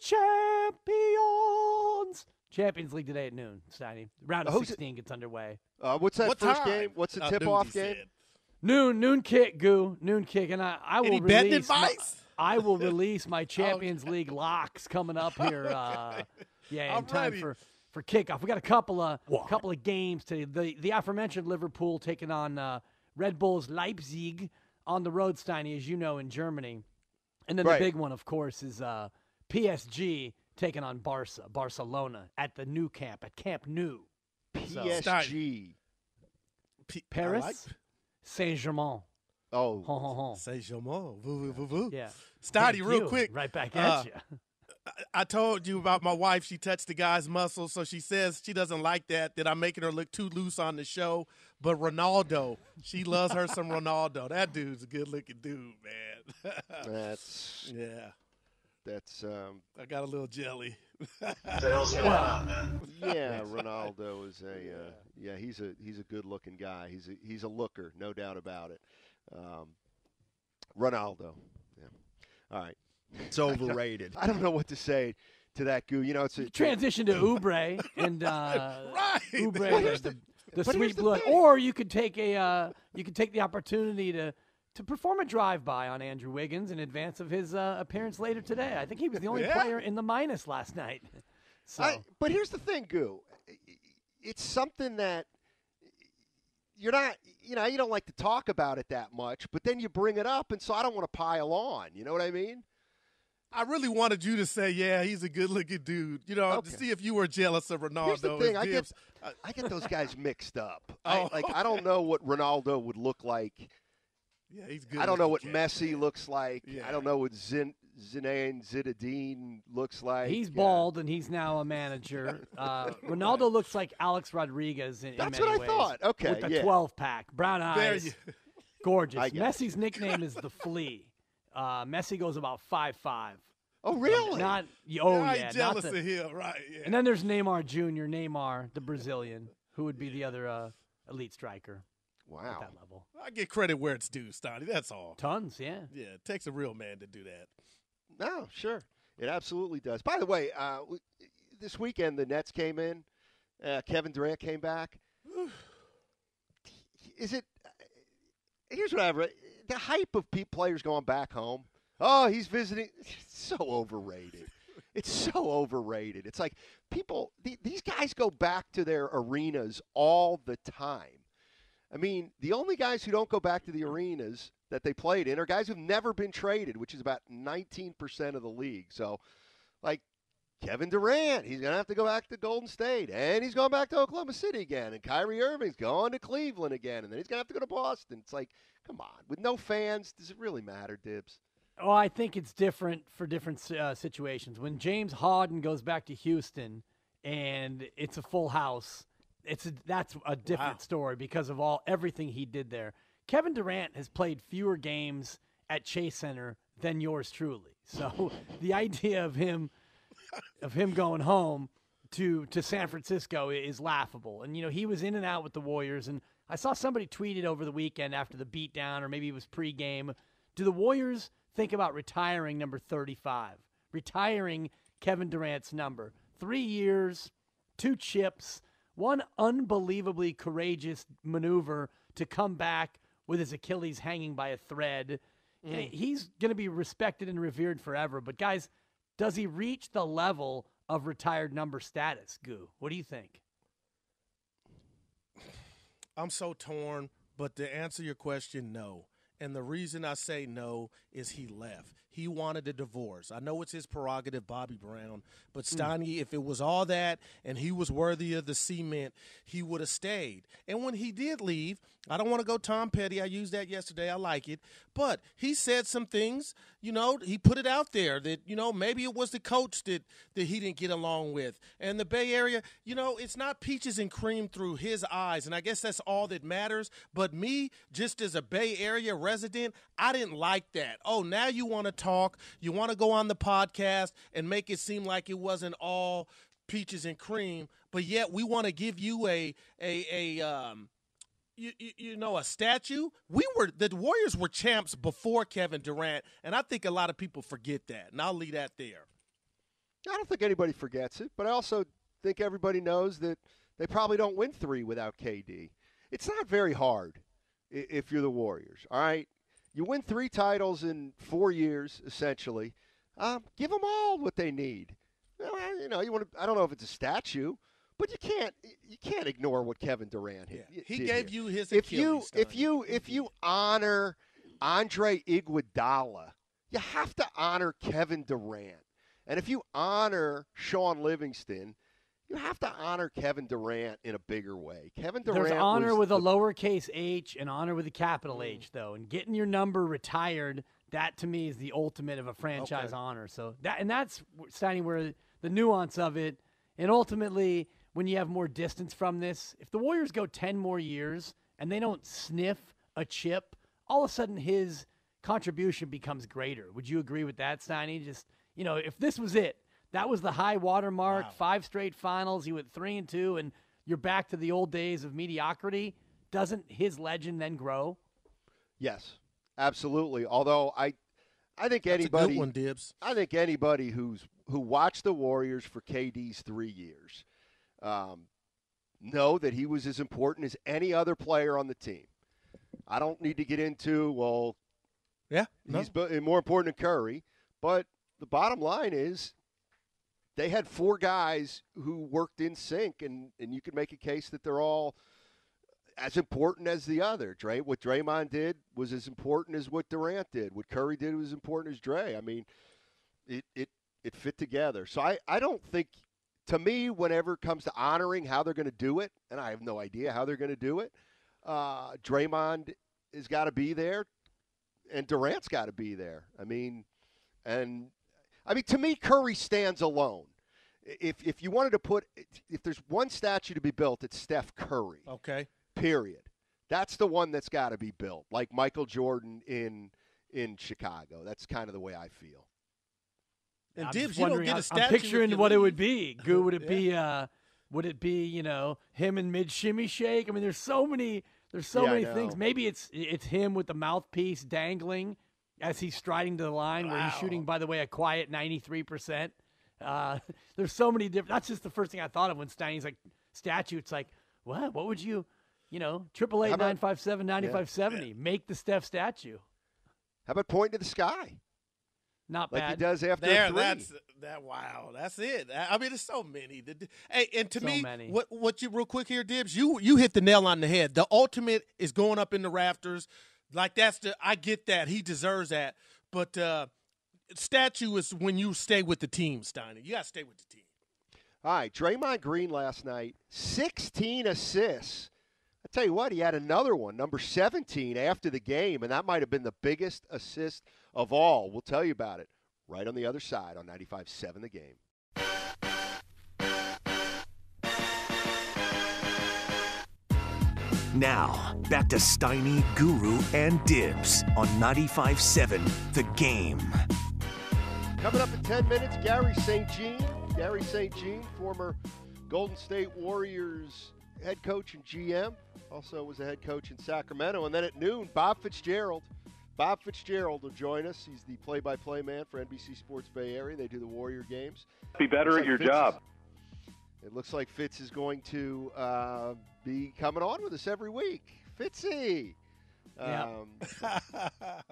Speaker 9: champions! Champions League today at noon, Steiny. Round of oh, sixteen gets underway.
Speaker 8: Uh, what's that
Speaker 10: what
Speaker 8: first
Speaker 10: time?
Speaker 8: game? What's the
Speaker 10: uh,
Speaker 8: tip-off game?
Speaker 10: Said.
Speaker 9: Noon, noon kick, Goo. Noon kick, and I, I will
Speaker 10: Any
Speaker 9: release
Speaker 10: betting advice?
Speaker 9: My, I will release my Champions okay. League locks coming up here. Uh, yeah, in
Speaker 10: I'm
Speaker 9: time
Speaker 10: ready.
Speaker 9: for, for kickoff. We got a couple of wow. couple of games today. The the aforementioned Liverpool taking on uh, Red Bulls Leipzig on the road, Steiny, as you know, in Germany. And then
Speaker 8: right.
Speaker 9: the big one, of course, is uh, P S G taking on Barca, Barcelona at the new camp, at Camp Nou.
Speaker 8: P S G.
Speaker 10: P-
Speaker 9: Paris,
Speaker 10: like
Speaker 9: Saint-Germain.
Speaker 8: Oh.
Speaker 9: Hon, hon, hon.
Speaker 10: Saint-Germain. Voo, voo, voo, voo.
Speaker 9: Yeah.
Speaker 10: Stoddy, real
Speaker 9: you.
Speaker 10: quick.
Speaker 9: Right back at
Speaker 10: uh,
Speaker 9: you.
Speaker 10: I told you about my wife. She touched the guy's muscles, so she says she doesn't like that, that I'm making her look too loose on the show. But Ronaldo, she loves her some Ronaldo. That dude's a good-looking dude, man.
Speaker 8: That's
Speaker 10: yeah.
Speaker 8: That's um.
Speaker 10: I got a little jelly.
Speaker 8: well, yeah, Ronaldo is a uh, yeah. He's a he's a good-looking guy. He's a he's a looker, no doubt about it. Um, Ronaldo. Yeah. All right.
Speaker 7: It's overrated.
Speaker 8: I don't know what to say to that, Goo. You know, it's a
Speaker 9: transition to Oubre and uh,
Speaker 10: right.
Speaker 9: Oubre,
Speaker 8: well,
Speaker 9: the, the, the sweet
Speaker 8: the
Speaker 9: blood.
Speaker 8: thing.
Speaker 9: Or you could take a uh, you could take the opportunity to. to perform a drive-by on Andrew Wiggins in advance of his uh, appearance later today. I think he was the only
Speaker 10: yeah.
Speaker 9: player in the minus last night. So,
Speaker 8: I, but here's the thing, Goo. It's something that you're not, you know, you don't like to talk about it that much, but then you bring it up, and so I don't want to pile on. You know what I mean?
Speaker 10: I really wanted you to say, yeah, he's a good-looking dude, you know,
Speaker 8: okay.
Speaker 10: to see if you were jealous of Ronaldo.
Speaker 8: Here's the thing, I get, I get those guys mixed up.
Speaker 10: Oh,
Speaker 8: I, like,
Speaker 10: okay.
Speaker 8: I don't know what Ronaldo would look like
Speaker 10: Yeah, he's good.
Speaker 8: I don't know what
Speaker 10: catch,
Speaker 8: Messi
Speaker 10: man.
Speaker 8: looks like.
Speaker 10: Yeah.
Speaker 8: I don't know what Zin, Zinedine Zidane looks like.
Speaker 9: He's
Speaker 8: Uh,
Speaker 9: bald, and he's now a manager. Uh, Ronaldo looks like Alex Rodriguez in, in
Speaker 8: That's
Speaker 9: many
Speaker 8: what I
Speaker 9: ways.
Speaker 8: thought. Okay,
Speaker 9: with the
Speaker 8: yeah.
Speaker 9: twelve pack, brown
Speaker 10: There
Speaker 9: eyes,
Speaker 10: you-
Speaker 9: gorgeous.
Speaker 8: I get it.
Speaker 9: Messi's nickname is the Flea. Uh, Messi goes about five five.
Speaker 8: Oh, really?
Speaker 9: Not oh
Speaker 10: I
Speaker 9: yeah,
Speaker 10: ain't jealous
Speaker 9: not the,
Speaker 10: of him, right? Yeah.
Speaker 9: And then there's Neymar Junior, Neymar, the Brazilian, who would be the other uh, elite striker at
Speaker 8: Wow.
Speaker 9: that level.
Speaker 10: I get credit where it's due, Stoney. That's all.
Speaker 9: Tons, yeah.
Speaker 10: Yeah, it takes a real man to do that.
Speaker 8: No, sure. It absolutely does. By the way, uh, w- this weekend the Nets came in. Uh, Kevin Durant came back. Is it – here's what I've read. The hype of pe- players going back home. Oh, he's visiting. It's so overrated. It's so overrated. It's like people th- – these guys go back to their arenas all the time. I mean, the only guys who don't go back to the arenas that they played in are guys who've never been traded, which is about nineteen percent of the league. So, like, Kevin Durant, he's going to have to go back to Golden State, and he's going back to Oklahoma City again, and Kyrie Irving's going to Cleveland again, and then he's going to have to go to Boston. It's like, come on. With no fans, does it really matter, Dibs?
Speaker 9: Oh, I think it's different for different uh, situations. When James Harden goes back to Houston and it's a full house, it's a, that's a different
Speaker 10: Wow.
Speaker 9: story because of all everything he did there. Kevin Durant has played fewer games at Chase Center than yours truly. So the idea of him of him going home to to San Francisco is laughable. And you know, he was in and out with the Warriors, and I saw somebody tweeted over the weekend after the beatdown, or maybe it was pregame. Do the Warriors think about retiring number thirty-five? Retiring Kevin Durant's number. Three years, two chips, one unbelievably courageous maneuver to come back with his Achilles hanging by a thread.
Speaker 10: Mm.
Speaker 9: He's going to be respected and revered forever. But, guys, does he reach the level of retired number status, Goo? What do you think?
Speaker 10: I'm so torn, but to answer your question, no. And the reason I say no is he left. He wanted a divorce. I know it's his prerogative, Bobby Brown, but Steiny, mm. if it was all that and he was worthy of the cement, he would have stayed. And when he did leave, I don't want to go Tom Petty. I used that yesterday. I like it. But he said some things, you know, he put it out there that, you know, maybe it was the coach that, that he didn't get along with. And the Bay Area, you know, it's not peaches and cream through his eyes. And I guess that's all that matters. But me, just as a Bay Area resident, I didn't like that. Oh, now you want to talk. You want to go on the podcast and make it seem like it wasn't all peaches and cream. But yet we want to give you a, a, a, um, You, you, you know, a statue. We were the Warriors were champs before Kevin Durant, and I think a lot of people forget that. And I'll leave that there.
Speaker 8: I don't think anybody forgets it, but I also think everybody knows that they probably don't win three without K D. It's not very hard if you're the Warriors, all right? You win three titles in four years, essentially. Um, give them all what they need. You know, you want to. I don't know if it's a statue. But you can't you can't ignore what Kevin Durant did.
Speaker 10: Yeah. He gave
Speaker 8: here.
Speaker 10: you his
Speaker 8: if you
Speaker 10: Achilles,
Speaker 8: if you if you honor Andre Iguodala, you have to honor Kevin Durant. And if you honor Sean Livingston, you have to honor Kevin Durant in a bigger way. Kevin Durant
Speaker 9: There's honor
Speaker 8: was
Speaker 9: with
Speaker 8: the,
Speaker 9: a lowercase h and honor with a capital H, though. And getting your number retired, that to me is the ultimate of a franchise
Speaker 10: Okay.
Speaker 9: honor. So that and that's Steiny, where the nuance of it, and ultimately, when you have more distance from this, if the Warriors go ten more years and they don't sniff a chip, all of a sudden his contribution becomes greater. Would you agree with that, Steiny? Just, you know, if this was it, that was the high water mark,
Speaker 10: Wow.
Speaker 9: five straight finals, he went three and two, and you're back to the old days of mediocrity, doesn't his legend then grow?
Speaker 8: Yes, absolutely. Although I I think
Speaker 10: That's
Speaker 8: anybody
Speaker 10: a good one, Dibs.
Speaker 8: I think anybody who's who watched the Warriors for K D's three years Um, know that he was as important as any other player on the team. I don't need to get into, well,
Speaker 10: Yeah, no.
Speaker 8: he's b- more important than Curry, but the bottom line is they had four guys who worked in sync, and, and you can make a case that they're all as important as the other. Dre, what Draymond did was as important as what Durant did. What Curry did was as important as Dre. I mean, it it, it fit together. So I, I don't think – to me, whenever it comes to honoring how they're going to do it, and I have no idea how they're going to do it, uh, Draymond has got to be there. and Durant's got to be there. I mean, and I mean to me, Curry stands alone. If if you wanted to put, if there's one statue to be built, it's Steph Curry.
Speaker 10: Okay.
Speaker 8: Period. That's the one that's got to be built, like Michael Jordan in in Chicago. That's kind of the way I feel.
Speaker 10: And
Speaker 9: I'm
Speaker 10: Dibs,
Speaker 9: just
Speaker 10: you don't
Speaker 9: wondering,
Speaker 10: get a
Speaker 9: I'm-
Speaker 10: statue.
Speaker 9: I'm picturing what it would
Speaker 10: be.
Speaker 9: be. Goo, would it be? Uh, would it be? You know, him and mid shimmy shake. I mean, there's so many. There's so
Speaker 8: Yeah, I
Speaker 9: many things.
Speaker 8: know.
Speaker 9: Maybe it's it's him with the mouthpiece dangling as he's striding to the line, where he's
Speaker 10: Wow.
Speaker 9: shooting, by the way, a quiet ninety-three percent. Uh, there's so many different. That's just the first thing I thought of when Steiny's like statue. It's like, what? What would you? You know, triple
Speaker 8: How
Speaker 9: eight
Speaker 8: about-
Speaker 9: nine five seven ninety five seventy. Make the Steph statue.
Speaker 8: How about pointing to the sky,
Speaker 9: Not
Speaker 8: like
Speaker 9: bad.
Speaker 8: he does after
Speaker 10: There,
Speaker 8: a three?
Speaker 10: that's that. Wow, that's it. I mean, it's so many. The- Hey, and to
Speaker 9: So
Speaker 10: me,
Speaker 9: many.
Speaker 10: what what you real quick here, Dibs? You you hit the nail on the head. The ultimate is going up in the rafters. Like that's the. I get that. He deserves that. But uh, statue is when you stay with the team, Steiner. You got to stay with the team.
Speaker 8: All right, Draymond Green last night, sixteen assists. I tell you what, he had another one, number seventeen, after the game, and that might have been the biggest assist of all. We'll tell you about it right on the other side on ninety-five point seven The Game.
Speaker 6: Now, back to Steiny, Guru, and Dibs on ninety-five point seven The Game.
Speaker 8: Coming up in ten minutes, Gary Saint Jean. Gary Saint Jean, former Golden State Warriors head coach and G M, also was a head coach in Sacramento. And then at noon, Bob Fitzgerald. Bob Fitzgerald will join us. He's the play-by-play man for N B C Sports Bay Area. They do the Warrior games.
Speaker 13: Be better
Speaker 8: Looks
Speaker 13: at
Speaker 8: like
Speaker 13: your
Speaker 8: Fitz
Speaker 13: job.
Speaker 8: Is, it looks like Fitz is going to uh, be coming on with us every week. Fitzy.
Speaker 9: Yeah.
Speaker 8: Um,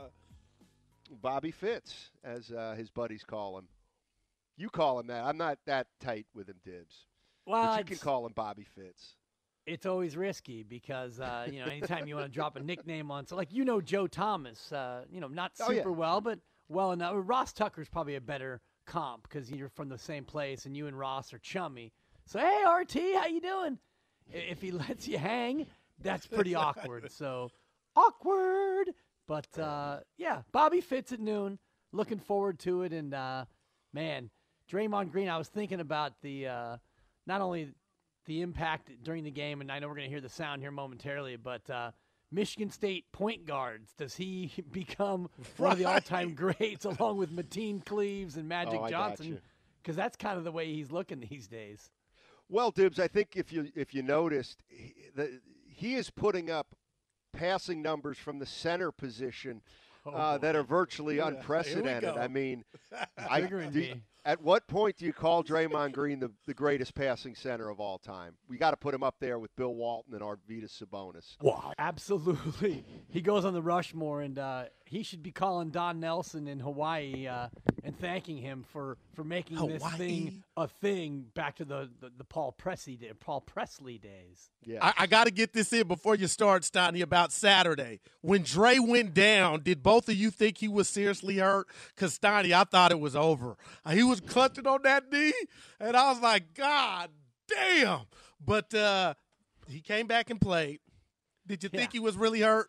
Speaker 8: Bobby Fitz, as uh, his buddies call him. You call him that. I'm not that tight with him, Dibs.
Speaker 9: Well,
Speaker 8: but you can
Speaker 9: it's-
Speaker 8: call him Bobby Fitz.
Speaker 9: It's always risky because, uh, you know, anytime you want to drop a nickname on, so like, you know, Joe Thomas, uh, you know, not
Speaker 8: Oh, yeah.
Speaker 9: super well, but well enough. Ross Tucker's probably a better comp because you're from the same place and you and Ross are chummy. So, hey, R T, how you doing? I- If he lets you hang, that's pretty awkward. So, awkward. But, uh, yeah, Bobby Fitz at noon. Looking forward to it. And, uh, man, Draymond Green, I was thinking about the uh, not only – the impact during the game, and I know we're going to hear the sound here momentarily, but uh, Michigan State point guards, does he become one of the all-time greats along with Mateen Cleaves and Magic
Speaker 8: Oh, I
Speaker 9: Johnson?
Speaker 8: gotcha.
Speaker 9: Because that's kind of the way he's looking these days.
Speaker 8: Well, Dibs, I think if you if you noticed, he, the, he is putting up passing numbers from the center position uh, that are virtually
Speaker 10: Yeah,
Speaker 8: unprecedented.
Speaker 10: here we go.
Speaker 8: I mean, I,
Speaker 9: Triggering
Speaker 8: do,
Speaker 9: me.
Speaker 8: at what point do you call Draymond Green the, the greatest passing center of all time? We got to put him up there with Bill Walton and Arvydas Sabonis.
Speaker 9: Wow. Absolutely. He goes on the Rushmore, and uh, he should be calling Don Nelson in Hawaii uh, and thanking him for, for making this
Speaker 10: Hawaii.
Speaker 9: thing a thing back to the, the, the Paul Presley day, Paul Presley days.
Speaker 8: Yeah.
Speaker 10: I, I got to get this in before you start, Steiny, about Saturday. When Dre went down, did both of you think he was seriously hurt? Because, Steiny, I thought it was over. Uh, He was clutching on that knee, and I was like, God damn. But uh, he came back and played. Did you think
Speaker 9: Yeah.
Speaker 10: he was really hurt?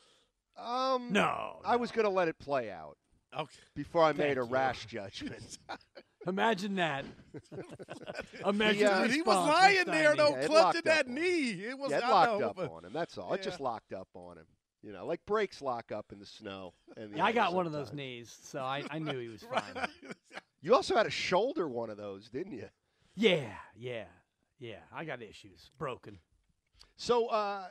Speaker 8: Um,
Speaker 9: No.
Speaker 8: I was going to let it play out
Speaker 10: Okay.
Speaker 8: before I made a
Speaker 9: Thank you.
Speaker 8: rash judgment.
Speaker 9: Imagine that. Imagine
Speaker 8: He, uh,
Speaker 9: the
Speaker 10: But he was
Speaker 9: response
Speaker 10: lying
Speaker 9: from
Speaker 10: there,
Speaker 9: Steiny.
Speaker 10: though,
Speaker 8: Yeah, it
Speaker 10: clutching
Speaker 8: locked
Speaker 10: that
Speaker 8: up on him.
Speaker 10: knee. It was
Speaker 8: Yeah, it
Speaker 10: I
Speaker 8: locked
Speaker 10: know,
Speaker 8: up
Speaker 10: but-
Speaker 8: on him. That's all. It just
Speaker 10: Yeah.
Speaker 8: locked up on him. You know, like brakes lock up in the snow. And the
Speaker 9: Yeah, I
Speaker 8: ice
Speaker 9: got one of those
Speaker 8: sometimes.
Speaker 9: knees, so I, I knew he was fine.
Speaker 8: You also had a shoulder one of those, didn't you?
Speaker 9: Yeah, yeah, yeah. I got issues. Broken.
Speaker 8: So, uh,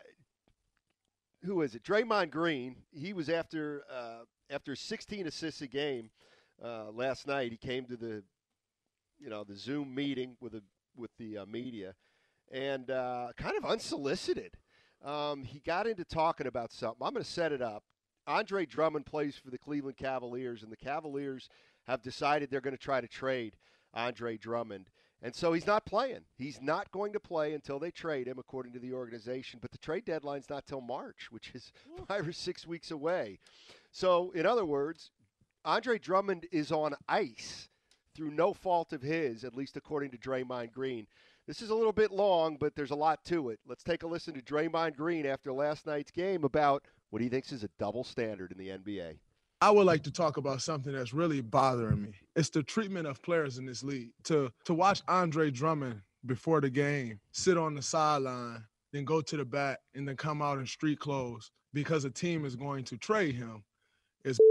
Speaker 8: who is it? Draymond Green. He was after uh, after sixteen assists a game uh, last night. He came to the, you know, the Zoom meeting with the with the uh, media, and uh, kind of unsolicited. Um, he got into talking about something. I'm going to set it up. Andre Drummond plays for the Cleveland Cavaliers, and the Cavaliers have decided they're going to try to trade Andre Drummond. And so he's not playing. He's not going to play until they trade him, according to the organization. But the trade deadline's not till March, which is five or six weeks away. So, in other words, Andre Drummond is on ice through no fault of his, at least according to Draymond Green. This is a little bit long, but there's a lot to it. Let's take a listen to Draymond Green after last night's game about what he thinks is a double standard in the N B A.
Speaker 13: I would like to talk about something that's really bothering me. It's the treatment of players in this league. To to watch Andre Drummond before the game sit on the sideline, then go to the back, and then come out in street clothes because a team is going to trade him is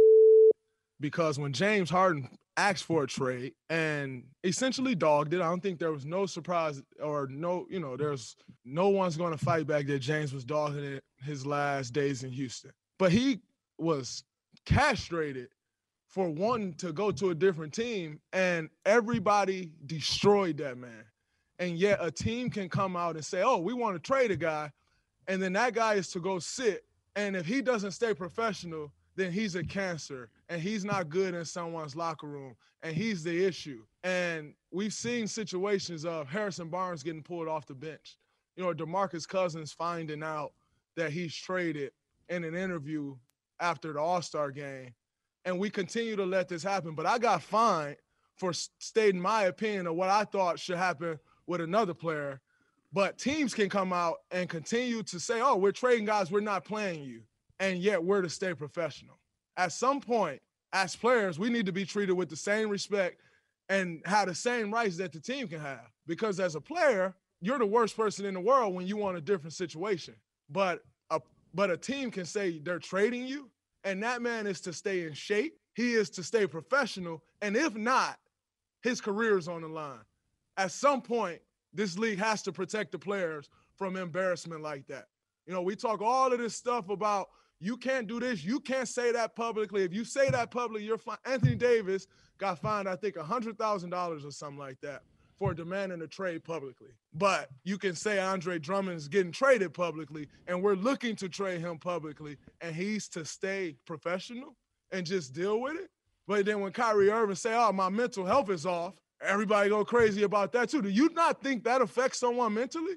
Speaker 13: because when James Harden asked for a trade and essentially dogged it, I don't think there was no surprise or no, you know, there's no one's going to fight back that James was dogging it his last days in Houston. But he was castrated for wanting to go to a different team, and everybody destroyed that man. And yet a team can come out and say, oh, we want to trade a guy, and then that guy is to go sit, and if he doesn't stay professional, then he's a cancer, and he's not good in someone's locker room, and he's the issue. And we've seen situations of Harrison Barnes getting pulled off the bench. You know, DeMarcus Cousins finding out that he's traded in an interview after the All-Star game, and we continue to let this happen. But I got fined for stating my opinion of what I thought should happen with another player. But teams can come out and continue to say, oh, we're trading guys, we're not playing you, and yet we're to stay professional. At some point, as players, we need to be treated with the same respect and have the same rights that the team can have. Because as a player, you're the worst person in the world when you want a different situation. But a But a team can say they're trading you, and that man is to stay in shape. He is to stay professional, and if not, his career is on the line. At some point, this league has to protect the players from embarrassment like that. You know, we talk all of this stuff about you can't do this, you can't say that publicly. If you say that publicly, you're fine. Anthony Davis got fined, I think, one hundred thousand dollars or something like that for demanding a trade publicly. But you can say Andre Drummond is getting traded publicly, and we're looking to trade him publicly, and he's to stay professional and just deal with it. But then when Kyrie Irving say, oh, my mental health is off, everybody go crazy about that too. Do you not think that affects someone mentally?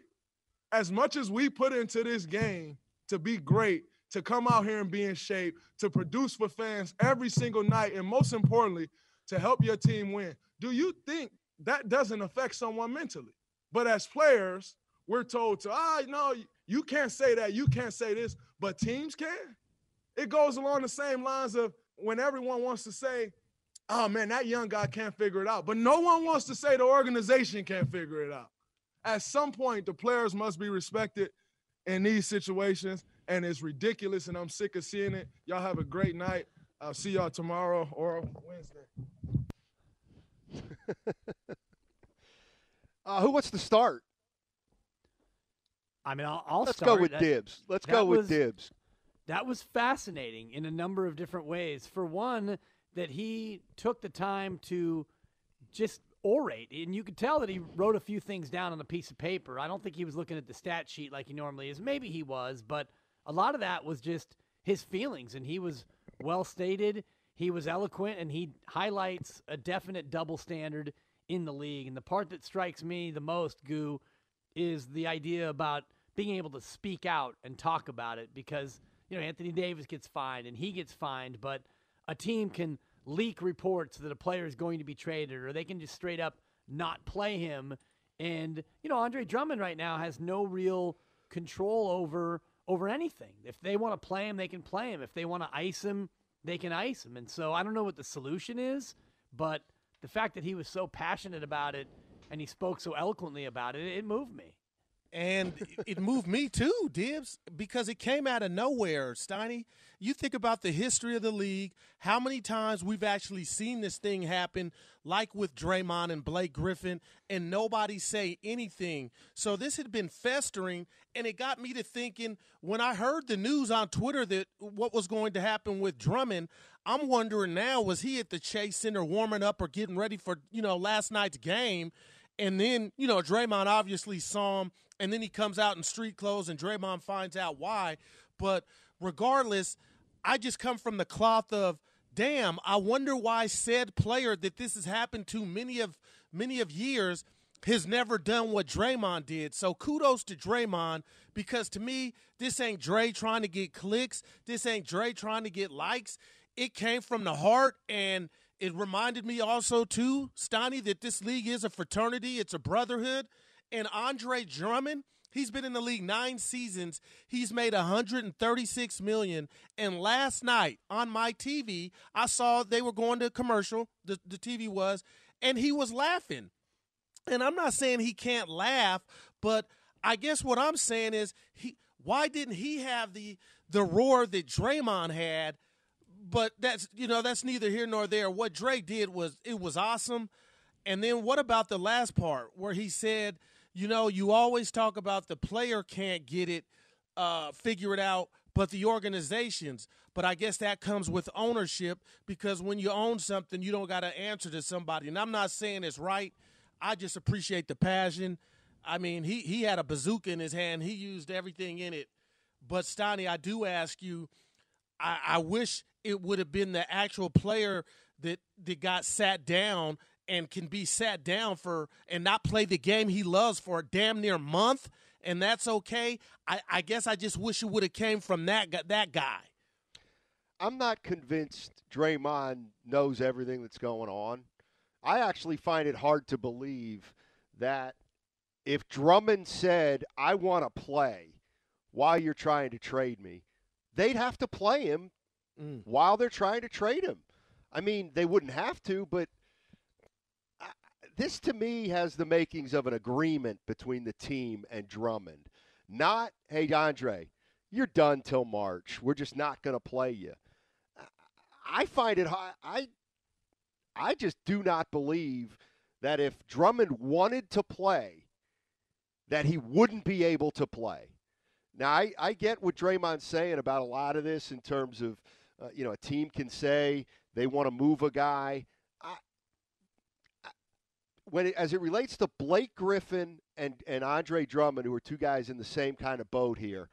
Speaker 13: As much as we put into this game to be great, to come out here and be in shape, to produce for fans every single night, and most importantly, to help your team win, do you think that doesn't affect someone mentally? But as players, we're told to, ah, no, you can't say that, you can't say this, but teams can. It goes along the same lines of when everyone wants to say, oh, man, that young guy can't figure it out. But no one wants to say the organization can't figure it out. At some point, the players must be respected in these situations, and it's ridiculous, and I'm sick of seeing it. Y'all have a great night. I'll see y'all tomorrow or Wednesday.
Speaker 8: uh, who wants to start?
Speaker 9: I mean, I'll, I'll
Speaker 8: Let's
Speaker 9: start.
Speaker 8: go with
Speaker 9: That-
Speaker 8: Dibs. Let's
Speaker 9: that
Speaker 8: go with
Speaker 9: was-
Speaker 8: Dibs.
Speaker 9: That was fascinating in a number of different ways. For one, that he took the time to just orate, and you could tell that he wrote a few things down on a piece of paper. I don't think he was looking at the stat sheet like he normally is. Maybe he was, but a lot of that was just his feelings, and he was well stated. He was eloquent, and he highlights a definite double standard in the league. And the part that strikes me the most, Goo, is the idea about being able to speak out and talk about it, because, you know, Anthony Davis gets fined and he gets fined, but a team can leak reports that a player is going to be traded, or they can just straight up not play him. And, you know, Andre Drummond right now has no real control over over anything. If they want to play him, they can play him. If they want to ice him, they can ice him. And so I don't know what the solution is, but the fact that he was so passionate about it and he spoke so eloquently about it, it moved me.
Speaker 10: And it moved me too, Dibs, because it came out of nowhere, Steiny. You think about the history of the league, how many times we've actually seen this thing happen, like with Draymond and Blake Griffin, and nobody say anything. So this had been festering, and it got me to thinking, when I heard the news on Twitter that what was going to happen with Drummond, I'm wondering now, was he at the Chase Center warming up or getting ready for, you know, last night's game? And then, you know, Draymond obviously saw him, and then he comes out in street clothes, and Draymond finds out why. But regardless, I just come from the cloth of, damn, I wonder why said player that this has happened to many of many of years has never done what Draymond did. So kudos to Draymond, because to me, this ain't Dre trying to get clicks. This ain't Dre trying to get likes. It came from the heart, and it reminded me also, too, Stoney, that this league is a fraternity. It's a brotherhood. And Andre Drummond, He's been in the league nine seasons. He's made one hundred thirty-six million dollars. And last night on my T V, I saw they were going to commercial, the, the T V was, and he was laughing. And I'm not saying he can't laugh, but I guess what I'm saying is he why didn't he have the the roar that Draymond had? But that's, you know, that's neither here nor there. What Dre did was, it was awesome. And then what about the last part where he said, you know, you always talk about the player can't get it, uh, figure it out, but the organizations. But I guess that comes with ownership, because when you own something, you don't got to answer to somebody. And I'm not saying it's right. I just appreciate the passion. I mean, he, he had a bazooka in his hand. He used everything in it. But, Steiny, I do ask you, I, I wish it would have been the actual player that, that got sat down and can be sat down for and not play the game he loves for a damn near month, and that's okay. I, I guess I just wish it would have came from that that guy.
Speaker 8: I'm not convinced Draymond knows everything that's going on. I actually find it hard to believe that if Drummond said, I want to play while you're trying to trade me, they'd have to play him mm. while they're trying to trade him. I mean, they wouldn't have to, but this, to me, has the makings of an agreement between the team and Drummond. Not, hey, Andre, you're done till March. We're just not going to play you. I find it I I just do not believe that if Drummond wanted to play, that he wouldn't be able to play. Now, I, I get what Draymond's saying about a lot of this in terms of, uh, you know, a team can say they want to move a guy. I, When it, as it relates to Blake Griffin and, and Andre Drummond, who are two guys in the same kind of boat here,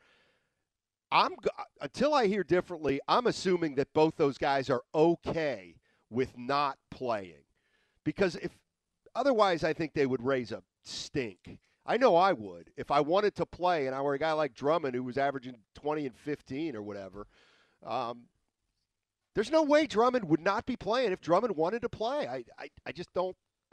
Speaker 8: I'm until I hear differently, I'm assuming that both those guys are okay with not playing, because if otherwise, I think they would raise a stink. I know I would if I wanted to play, and I were a guy like Drummond who was averaging twenty and fifteen or whatever. Um, there's no way Drummond would not be playing if Drummond wanted to play. I I, I just don't.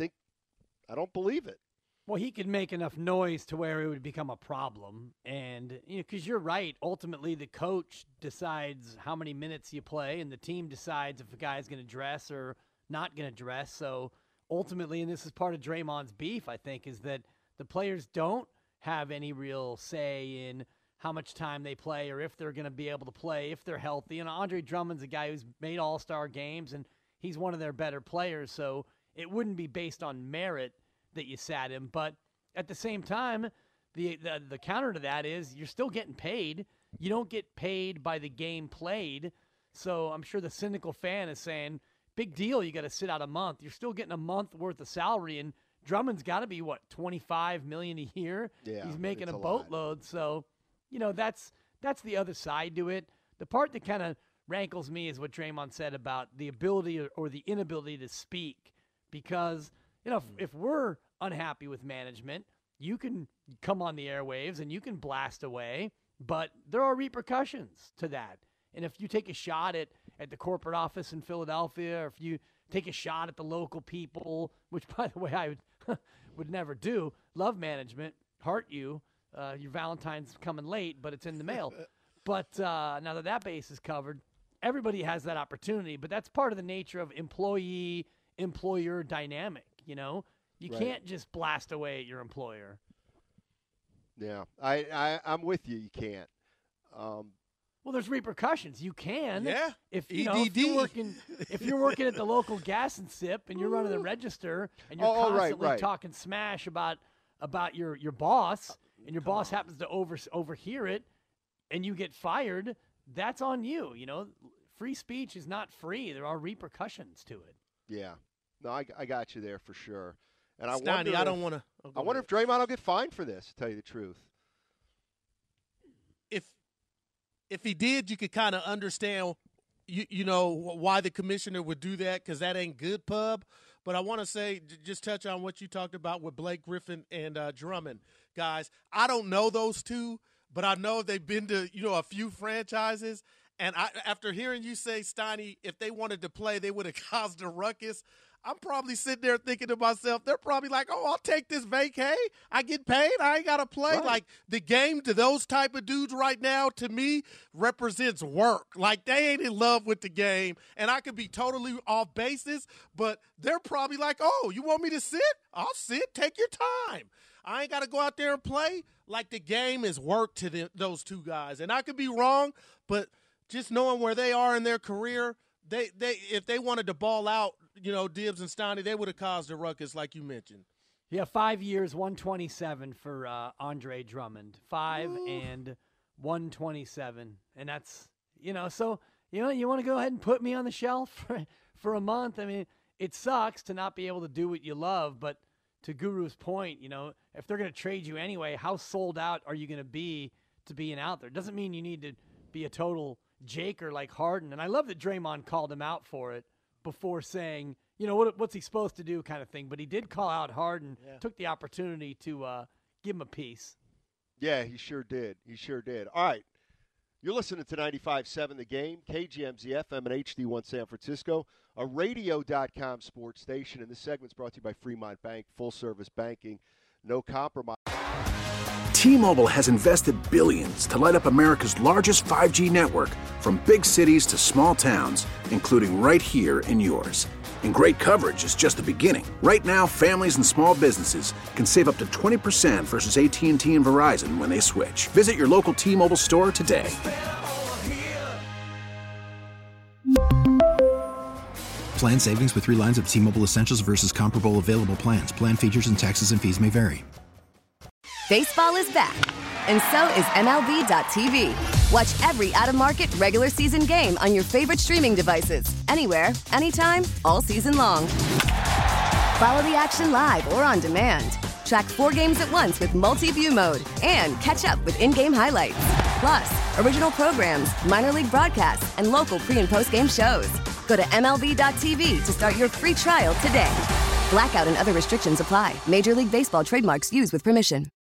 Speaker 8: I don't believe it.
Speaker 9: Well, he could make enough noise to where it would become a problem. And, you know, because you're right, ultimately the coach decides how many minutes you play, and the team decides if a guy's going to dress or not going to dress. So ultimately, and this is part of Draymond's beef, I think, is that the players don't have any real say in how much time they play or if they're going to be able to play, if they're healthy. And Andre Drummond's a guy who's made all-star games, and he's one of their better players. So it wouldn't be based on merit that you sat him. But at the same time, the, the the counter to that is you're still getting paid. You don't get paid by the game played. So I'm sure the cynical fan is saying, big deal, you got to sit out a month. You're still getting a month worth of salary, and Drummond's got to be, what, twenty-five million dollars a year?
Speaker 8: Yeah,
Speaker 9: he's making a,
Speaker 8: a
Speaker 9: boatload. So, you know, that's that's the other side to it. The part that kind of rankles me is what Draymond said about the ability or, or the inability to speak. Because, you know, if, if we're unhappy with management, you can come on the airwaves and you can blast away, but there are repercussions to that. And if you take a shot at, at the corporate office in Philadelphia, or if you take a shot at the local people, which, by the way, I would, would never do, love management, heart you, uh, your Valentine's coming late, but it's in the mail. But uh, now that that base is covered, everybody has that opportunity, but that's part of the nature of employee employer dynamic. You know, you
Speaker 8: right.
Speaker 9: can't just blast away at your employer.
Speaker 8: Yeah, I, I I'm with you. You can't. Um,
Speaker 9: well, there's repercussions. You can.
Speaker 10: Yeah.
Speaker 9: If you know, if you're working, if you're working at the local gas and sip, and you're running the register, and you're
Speaker 8: oh,
Speaker 9: constantly
Speaker 8: right, right.
Speaker 9: talking smash about about your your boss, and your boss happens to over overhear it, and you get fired, that's on you. You know, free speech is not free. There are repercussions to it.
Speaker 8: Yeah. No, I, I got you there for sure. And I
Speaker 10: Stoney,
Speaker 8: wonder
Speaker 10: I
Speaker 8: if,
Speaker 10: don't want to. Oh,
Speaker 8: I wonder
Speaker 10: ahead.
Speaker 8: if Draymond will get fined for this, to tell you the truth.
Speaker 10: If if he did, you could kind of understand, you you know, why the commissioner would do that, because that ain't good pub. But I want to say, just touch on what you talked about with Blake Griffin and uh, Drummond. Guys, I don't know those two, but I know they've been to, you know, a few franchises. And I, after hearing you say, Steiny, if they wanted to play, they would have caused a ruckus. I'm probably sitting there thinking to myself, they're probably like, oh, I'll take this vacay. I get paid. I ain't got to play.
Speaker 8: Right.
Speaker 10: Like, the game to those type of dudes right now, to me, represents work. Like, they ain't in love with the game. And I could be totally off basis, but they're probably like, oh, you want me to sit? I'll sit. Take your time. I ain't got to go out there and play. Like, the game is work to the, those two guys. And I could be wrong, but just knowing where they are in their career, they, they if they wanted to ball out, you know, Dibbs and Steiny, they would have caused a ruckus like you mentioned.
Speaker 9: Yeah, five years, one twenty-seven for uh, Andre Drummond. Five Ooh. and one twenty-seven. And that's, you know, so, you know, you want to go ahead and put me on the shelf for, for a month? I mean, it sucks to not be able to do what you love, but to Guru's point, you know, if they're going to trade you anyway, how sold out are you going to be to being out there? It doesn't mean you need to be a total jaker like Harden. And I love that Draymond called him out for it before saying, you know, what, what's he supposed to do kind of thing. But he did call out Harden, yeah. took the opportunity to uh, give him a piece.
Speaker 8: Yeah, he sure did. He sure did. All right. You're listening to ninety-five point seven The Game, K G M Z F M and H D one San Francisco, a radio dot com sports station. And this segment's brought to you by Fremont Bank, full-service banking, no compromise.
Speaker 1: T-Mobile has invested billions to light up America's largest five G network, from big cities to small towns, including right here in yours. And great coverage is just the beginning. Right now, families and small businesses can save up to twenty percent versus A T and T and Verizon when they switch. Visit your local T-Mobile store today.
Speaker 2: Plan savings with three lines of T-Mobile Essentials versus comparable available plans. Plan features and taxes and fees may vary.
Speaker 14: Baseball is back, and so is M L B dot T V. Watch every out-of-market regular season game on your favorite streaming devices, anywhere, anytime, all season long. Follow the action live or on demand. Track four games at once with multi-view mode and catch up with in-game highlights. Plus, original programs, minor league broadcasts, and local pre- and post-game shows. Go to M L B dot T V to start your free trial today. Blackout and other restrictions apply. Major League Baseball trademarks used with permission.